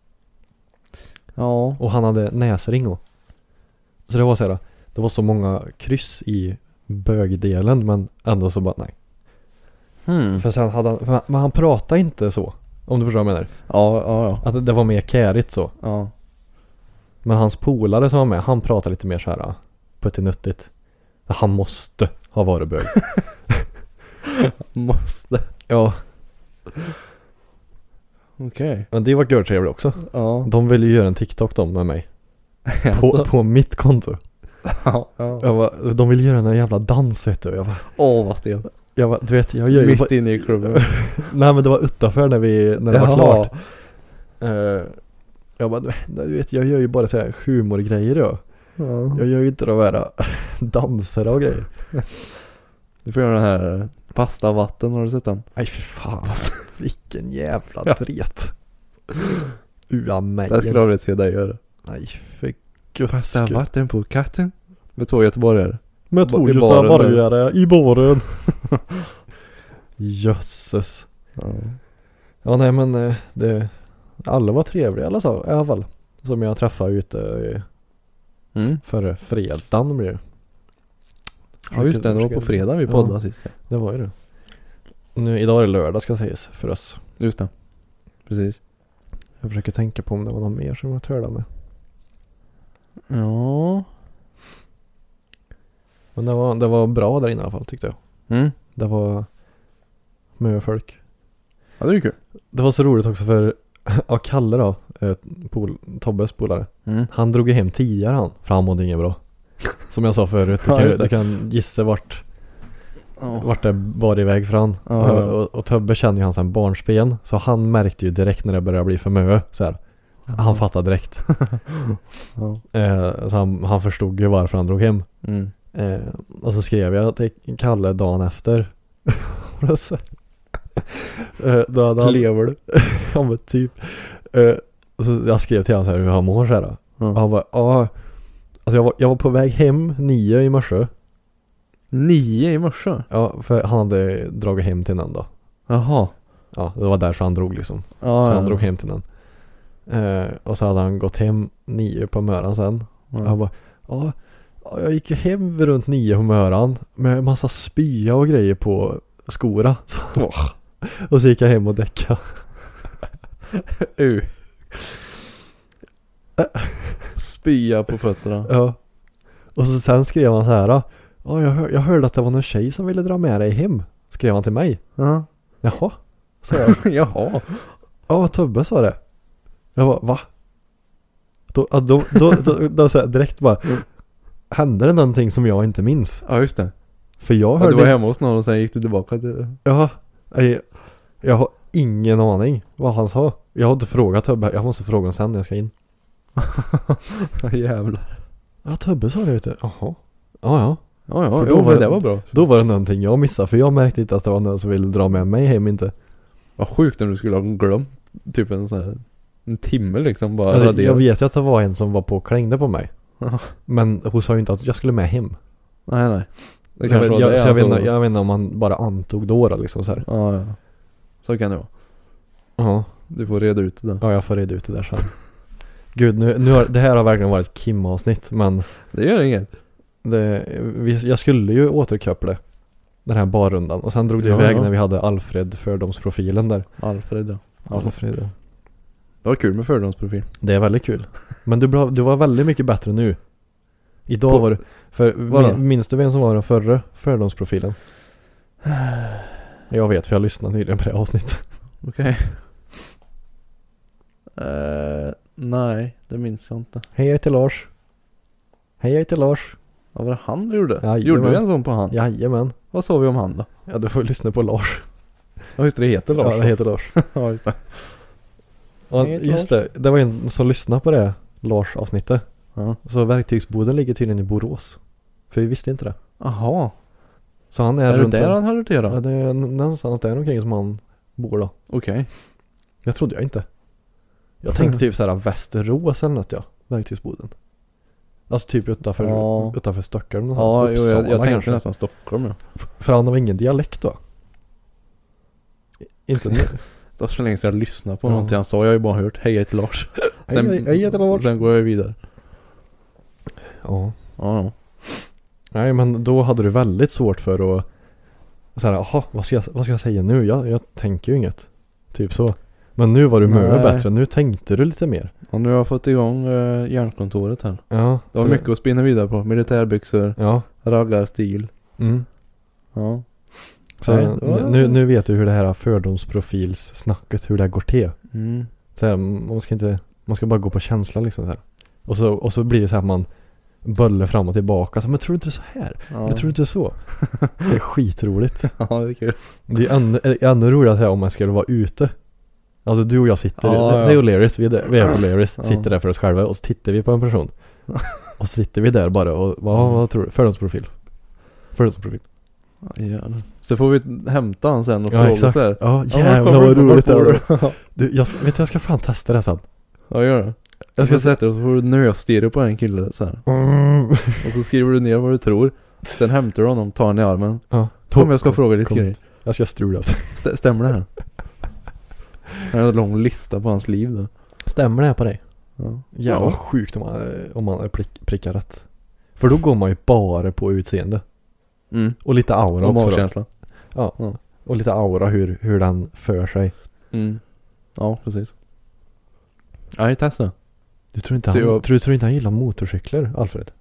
Ja. Och han hade näsring då. Så det var så här, det var så många kryss i bögdelen, men ändå så bara nej. Hmm. För sen hade han, för han, men han pratade inte så, om du förstår vad jag menar. Ja, ja, ja. Att det var mer kärigt så. Ja. Men hans polare som var med, han pratade lite mer så här puttinuttigt. Han måste ha varit bög. Måste. Ja, Okej. men det var görtrevligt också. Ja. De ville ju göra en TikTok då med mig. På, Alltså. på mitt konto. Ja. Ja. Jag bara, de vill göra en jävla dans, vet du. Jag bara, Åh, vad stelt. jag bara, du vet, jag gör ju Mitt bara, inne i klubben. nej men det var utanför när vi, när det Jaha. var klart. Uh, jag bara, du vet, jag gör ju bara så här humorgrejer då. Ja. Jag gör ju inte de här danser och grejer. Du får göra den här pasta vatten, har du sett den? Nej för fan, vilken jävla Ja. dret. Ua mig. Det skulle jag vilja se dig göra. Nej för guds Pasta skull. vatten på katten. Med två göteborgare. Med två I baren göteborgare i baren. Jösses. Ja. Ja nej men eh, det, alla var trevliga alla så, i alla fall. Som jag träffade ute i, Mm. förra fredagen blir det. Ja just det, det var på fredag vi poddade Ja. sist. Det var ju det. Nu, idag är det lördag ska sägas för oss. Just det. Precis. Jag försöker tänka på om det var någon mer som jag törde med. Ja. Men det var, det var bra där inne i alla fall tyckte jag. Mm. Det var mycket folk. Ja det är ju kul. Det var så roligt också för ja, Kalle då, eh, pol, Tobbes polare. Mm. Han drog ju hem tidigare han, för han mådde inget bra. Som jag sa förut, du Ja, kan, just det. du kan gissa vart, Ja. vart det var iväg för han. Ja, ja. Och, och, och Tobbe känner ju han sen barnsben, så han märkte ju direkt när det började bli för mycket så här. Han fattade direkt. Ja. eh, så han, han förstod ju varför han drog hem. Mm. Eh, och så skrev jag till Kalle dagen efter. Och så, eh, då hade han, Lever du? ja men typ. Eh, och så jag skrev till honom så här hur han mår så här. Ja. Och han bara, ja. Alltså jag var, jag var på väg hem nio i morse. Nio i morse? Ja, för han hade dragit hem till någon då. Jaha. Ja, det var därför han drog liksom. Ja, Så ja. han drog hem till någon. Eh, och så hade han gått hem nio på morgonen sen. Ja. Han bara, ja. ja, jag gick ju hem runt nio på morgonen med massa spya och grejer på skorna. Så, och så gick jag hem och däckade. uh. Spya på fötterna. Ja. Och så sen skrev han så här. Ja, jag, hör, jag hörde att det var någon tjej som ville dra med dig hem. Skrev han till mig. Ja. Jaha. Så jag, Jaha. ja, Tobbe sa det. Jag bara, va? Då, då, då, då, då, då så här, direkt bara, hände det någonting som jag inte minns? Ja just det. För jag Ja, hörde... du var hemma hos någon och sen gick du tillbaka till... Ja, jag, jag har ingen aning vad han sa. Jag har inte frågat Tobbe. Jag måste fråga honom sen när jag ska in. Ja jävlar. Ja, Tobbe sa det ute. Jaha. Ja, ja. Ja ja, För jo, då var men det- det var bra. Då var det någonting jag missade. För jag märkte inte att det var någon som ville dra med mig hem inte. Vad sjukt om du skulle ha glömt typ en sån här en timme liksom bara Alltså, radera. jag vet ju att det var en som var på och klängde på mig. Ja. Men hon sa ju inte att jag skulle med hem. Nej nej. Det Jag, kanske vet- var jag, det så jag, alltså. vet inte, jag vet inte om han bara antog då, då liksom så här. Ja ja. Så kan det vara. Ja. Du får reda ut det där. Ja, jag får reda ut det där sen. Gud, nu, nu har, det här har verkligen varit ett Kim-avsnitt. Men Det gör inget. det, vi, jag skulle ju återkoppla den här barrundan. Och sen drog det Ja, iväg ja. när vi hade Alfred fördomsprofilen där. Alfred ja. Ja. Alfred, ja. Det var kul med fördomsprofil. Det är väldigt kul. Men du, bra, du var väldigt mycket bättre nu. Idag På- var du... För Vadå? min, minns du vem som var den förra fördomsprofilen? Jag vet, för jag lyssnade nyligen på det avsnittet. Okej. Eh, nej, det minns jag inte. Hej, jag heter Lars. Hej, jag heter Lars. Vad var det han du gjorde? Jajamän. Gjorde du en sån på han? Jajamän. Vad sa vi om han då? Ja, du får lyssna på Lars. Ja just det, det heter Lars. Ja, det heter Lars. Ja just det. Ja, Hej, just det. Det var en som lyssnade på det Lars-avsnittet. Ja. Så verktygsboden ligger tydligen i Borås. För vi visste inte det. Jaha. Så han är, Är det runt där en- han hörde till då? Ja, det är n- någonstans där omkring som han bor då. Okej. Jag trodde jag inte. Jag tänkte typ såhär Västerås eller något, ja. Verktygsboden. Alltså typ utanför, Ja. utanför Stockholm. Ja, någonstans. jo, jag, jag Uppsala tänkte kanske. nästan Stockholm ja. För han har ingen dialekt då. Inte nu. Det var så länge sedan jag lyssnade på Ja. någonting han sa. Jag har ju bara hört hej jag heter Lars. Hej, hej, hej, jag heter Lars. Sen går jag vidare. Ja. Ja, ja. Nej, men då hade du väldigt svårt för att såhär, jaha, vad ska jag, vad ska jag säga nu? Jag, jag tänker ju inget. Typ så. Men nu var du mycket Nej. bättre. Nu tänkte du lite mer. Och nu har jag fått igång uh, järnkontoret här. Ja. Det var så- mycket att spinna vidare på. Militärbyxor, Ja. raggarstil. Mm. Ja. Så Nej, det var- nu, nu vet du hur det här fördomsprofilssnacket, hur det här går till. Mm. Så här, man ska inte, man ska bara gå på känsla liksom så här. Och så, och så blir det så här att man böllar fram och tillbaka. Så, men tror du inte så här? Ja. Jag tror inte så. Det är skitroligt. Ja, det är kul. Det är ännu, är ännu roligare så här om man skulle vara ute. Alltså du och jag sitter, Ja, det, ja. det är ju Larrys, vi är, där, vi är på Larrys, Ja. sitter där för oss själva och så tittar vi på en person. Och så sitter vi där bara och, vad, vad tror du? Fördomsprofil. Fördomsprofil. Ja, jävlar. Så får vi hämta han sen och Ja, fråga exakt. så här. Ja, Ja, jävlar kommer vad du- roligt det vad är. får du? Du, jag, ska- vet du, jag ska fan testa det sen. Ja, gör det. Jag ska sätta dig och så får du nöstirra på en kille så här. Mm. Och så skriver du ner vad du tror. Sen hämtar du honom, tar han i armen. Ja. Kom, jag ska fråga lite Kom. grejer. Jag ska strula. St- stämmer det här? Jag har en lång lista på hans liv då. Stämmer det här på dig? Ja. Jävla Ja. sjukt om man, om man prick, prickar rätt. För då går man ju bara på utseende. Mm. Och lite aura Och också då. magkänsla. Ja. Ja. Och lite aura hur, hur den för sig. Mm. Ja, precis. Nej, testa. Du tror inte Se han, vad- tror, tror inte han gillar motorcyklar, Alfred?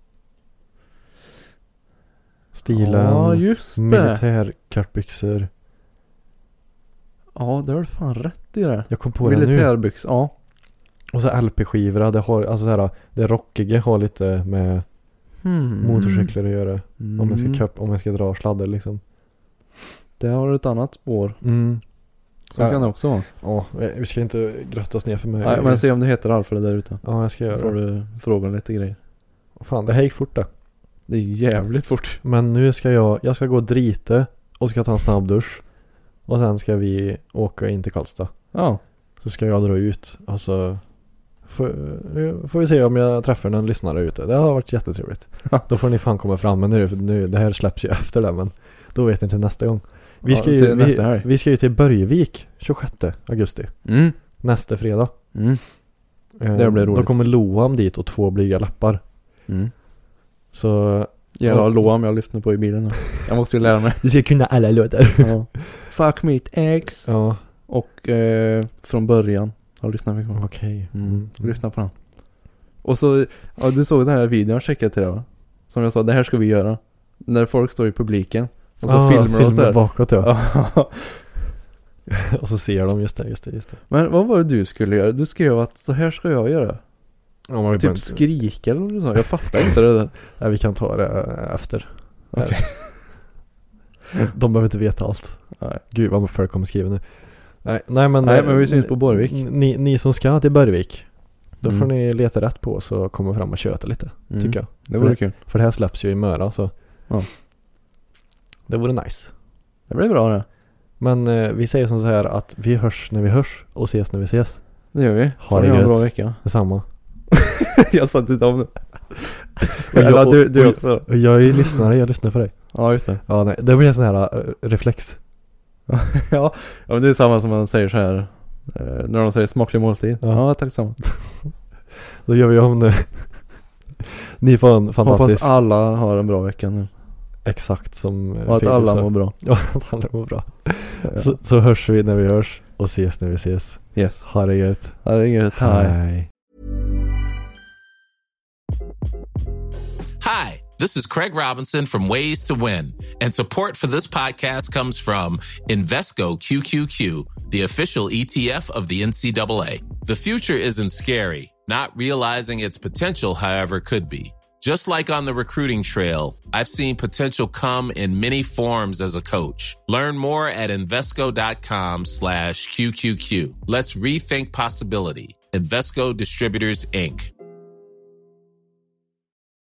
Stilen, Ja, just det. militärkartbyxor. Ja, det har du fan rätt i det. Jag kom på det nu. Militärbyx, ja. Och så L P-skivor, det har, alltså så här, det rockiga har lite med Hmm. motorcyklar att göra. Mm. Om jag ska köp, om jag ska dra sladder liksom. Det har ett annat spår. Mm. Så Ja. kan det också vara. Ja, vi ska inte gröttas ner för mig. Nej, men se om det heter Alfred där ute. Ja, jag ska Då göra får det. du fråga lite grejer. Fan, det här gick fort det. Det är jävligt fort. Men nu ska jag, jag ska gå och drita och ska ta en snabb dusch. Och sen ska vi åka in till Karlstad. Ja. Så ska jag dra ut. Alltså, får, får vi se om jag träffar någon lyssnare ute. Det har varit jättetrevligt. Då får ni fan komma fram. Men nu, nu det här släpps ju efter det. Men då vet jag inte nästa gång. Vi Ja, ska ju, till vi, nästa helg. vi ska ju till Börjevik tjugosjätte augusti. Mm. Nästa fredag. Mm. Eh, Det blir roligt. Då kommer Loam dit och två blyga lappar. Mm. Så Jävla låm jag lyssnar på i bilen nu. Jag måste ju lära mig. du ska kunna alla låtar. Ja. Fuck meat eggs. Ja, Och eh, från början har lyssnat mycket på. okej. Mm. Mm. Lyssna på den. Och så, ja, du såg den här videon jag checkade till det, va? Som jag sa, det här ska vi göra. När folk står i publiken. Och så Ah, filmar de så här. bakåt ja. Ja. Och så ser de just det, just det, just det. Men vad var det du skulle göra? Du skrev att så här ska jag göra. Ja, man Typ skrika eller något sånt. Jag fattar inte det där. Ja, vi kan ta det efter. Okej. De behöver inte veta allt. Nej. Gud vad folk kommer skriva nu. Nej, nej men Nej, men vi syns på Borgvik. Ni, ni som ska till Borgvik, då får Mm. ni leta rätt på oss och komma fram och köta lite, Mm. tycker jag. Det vore För kul. För det här släpps ju i Möra, så Ja. det vore nice. Det blir bra det. Men eh, vi säger som så här att vi hörs när vi hörs och ses när vi ses. Det gör vi. Ha det Får ni en gött. bra vecka. Detsamma. Jag satt inte om det. Och jag, Eller och, du, du och, också. och jag är ju lyssnare, jag lyssnar på dig. Ja, just det. Ja, nej, det blir en sån här uh, reflex. ja. Ja, men det är samma som man säger så här. Eh, när de säger smaklig måltid. Ja. Ja, tack samma. Då gör vi om det. Ni får en fantastisk. Hoppas alla har en bra vecka nu. Exakt som eh, Och att Filip alla sa. mår bra. Ja, att alla mår bra. Ja. Så, så hörs vi när vi hörs och ses när vi ses. Yes. Ha det gött. Ja, det är inget. Hej. Hej. Hi, this is Craig Robinson from Ways to Win, and support for this podcast comes from Invesco Q Q Q, the official E T F of the N C double A. The future isn't scary. Not realizing its potential, however, could be. Just like on the recruiting trail, I've seen potential come in many forms as a coach. Learn more at Invesco.com slash QQQ. Let's rethink possibility. Invesco Distributors, Incorporated.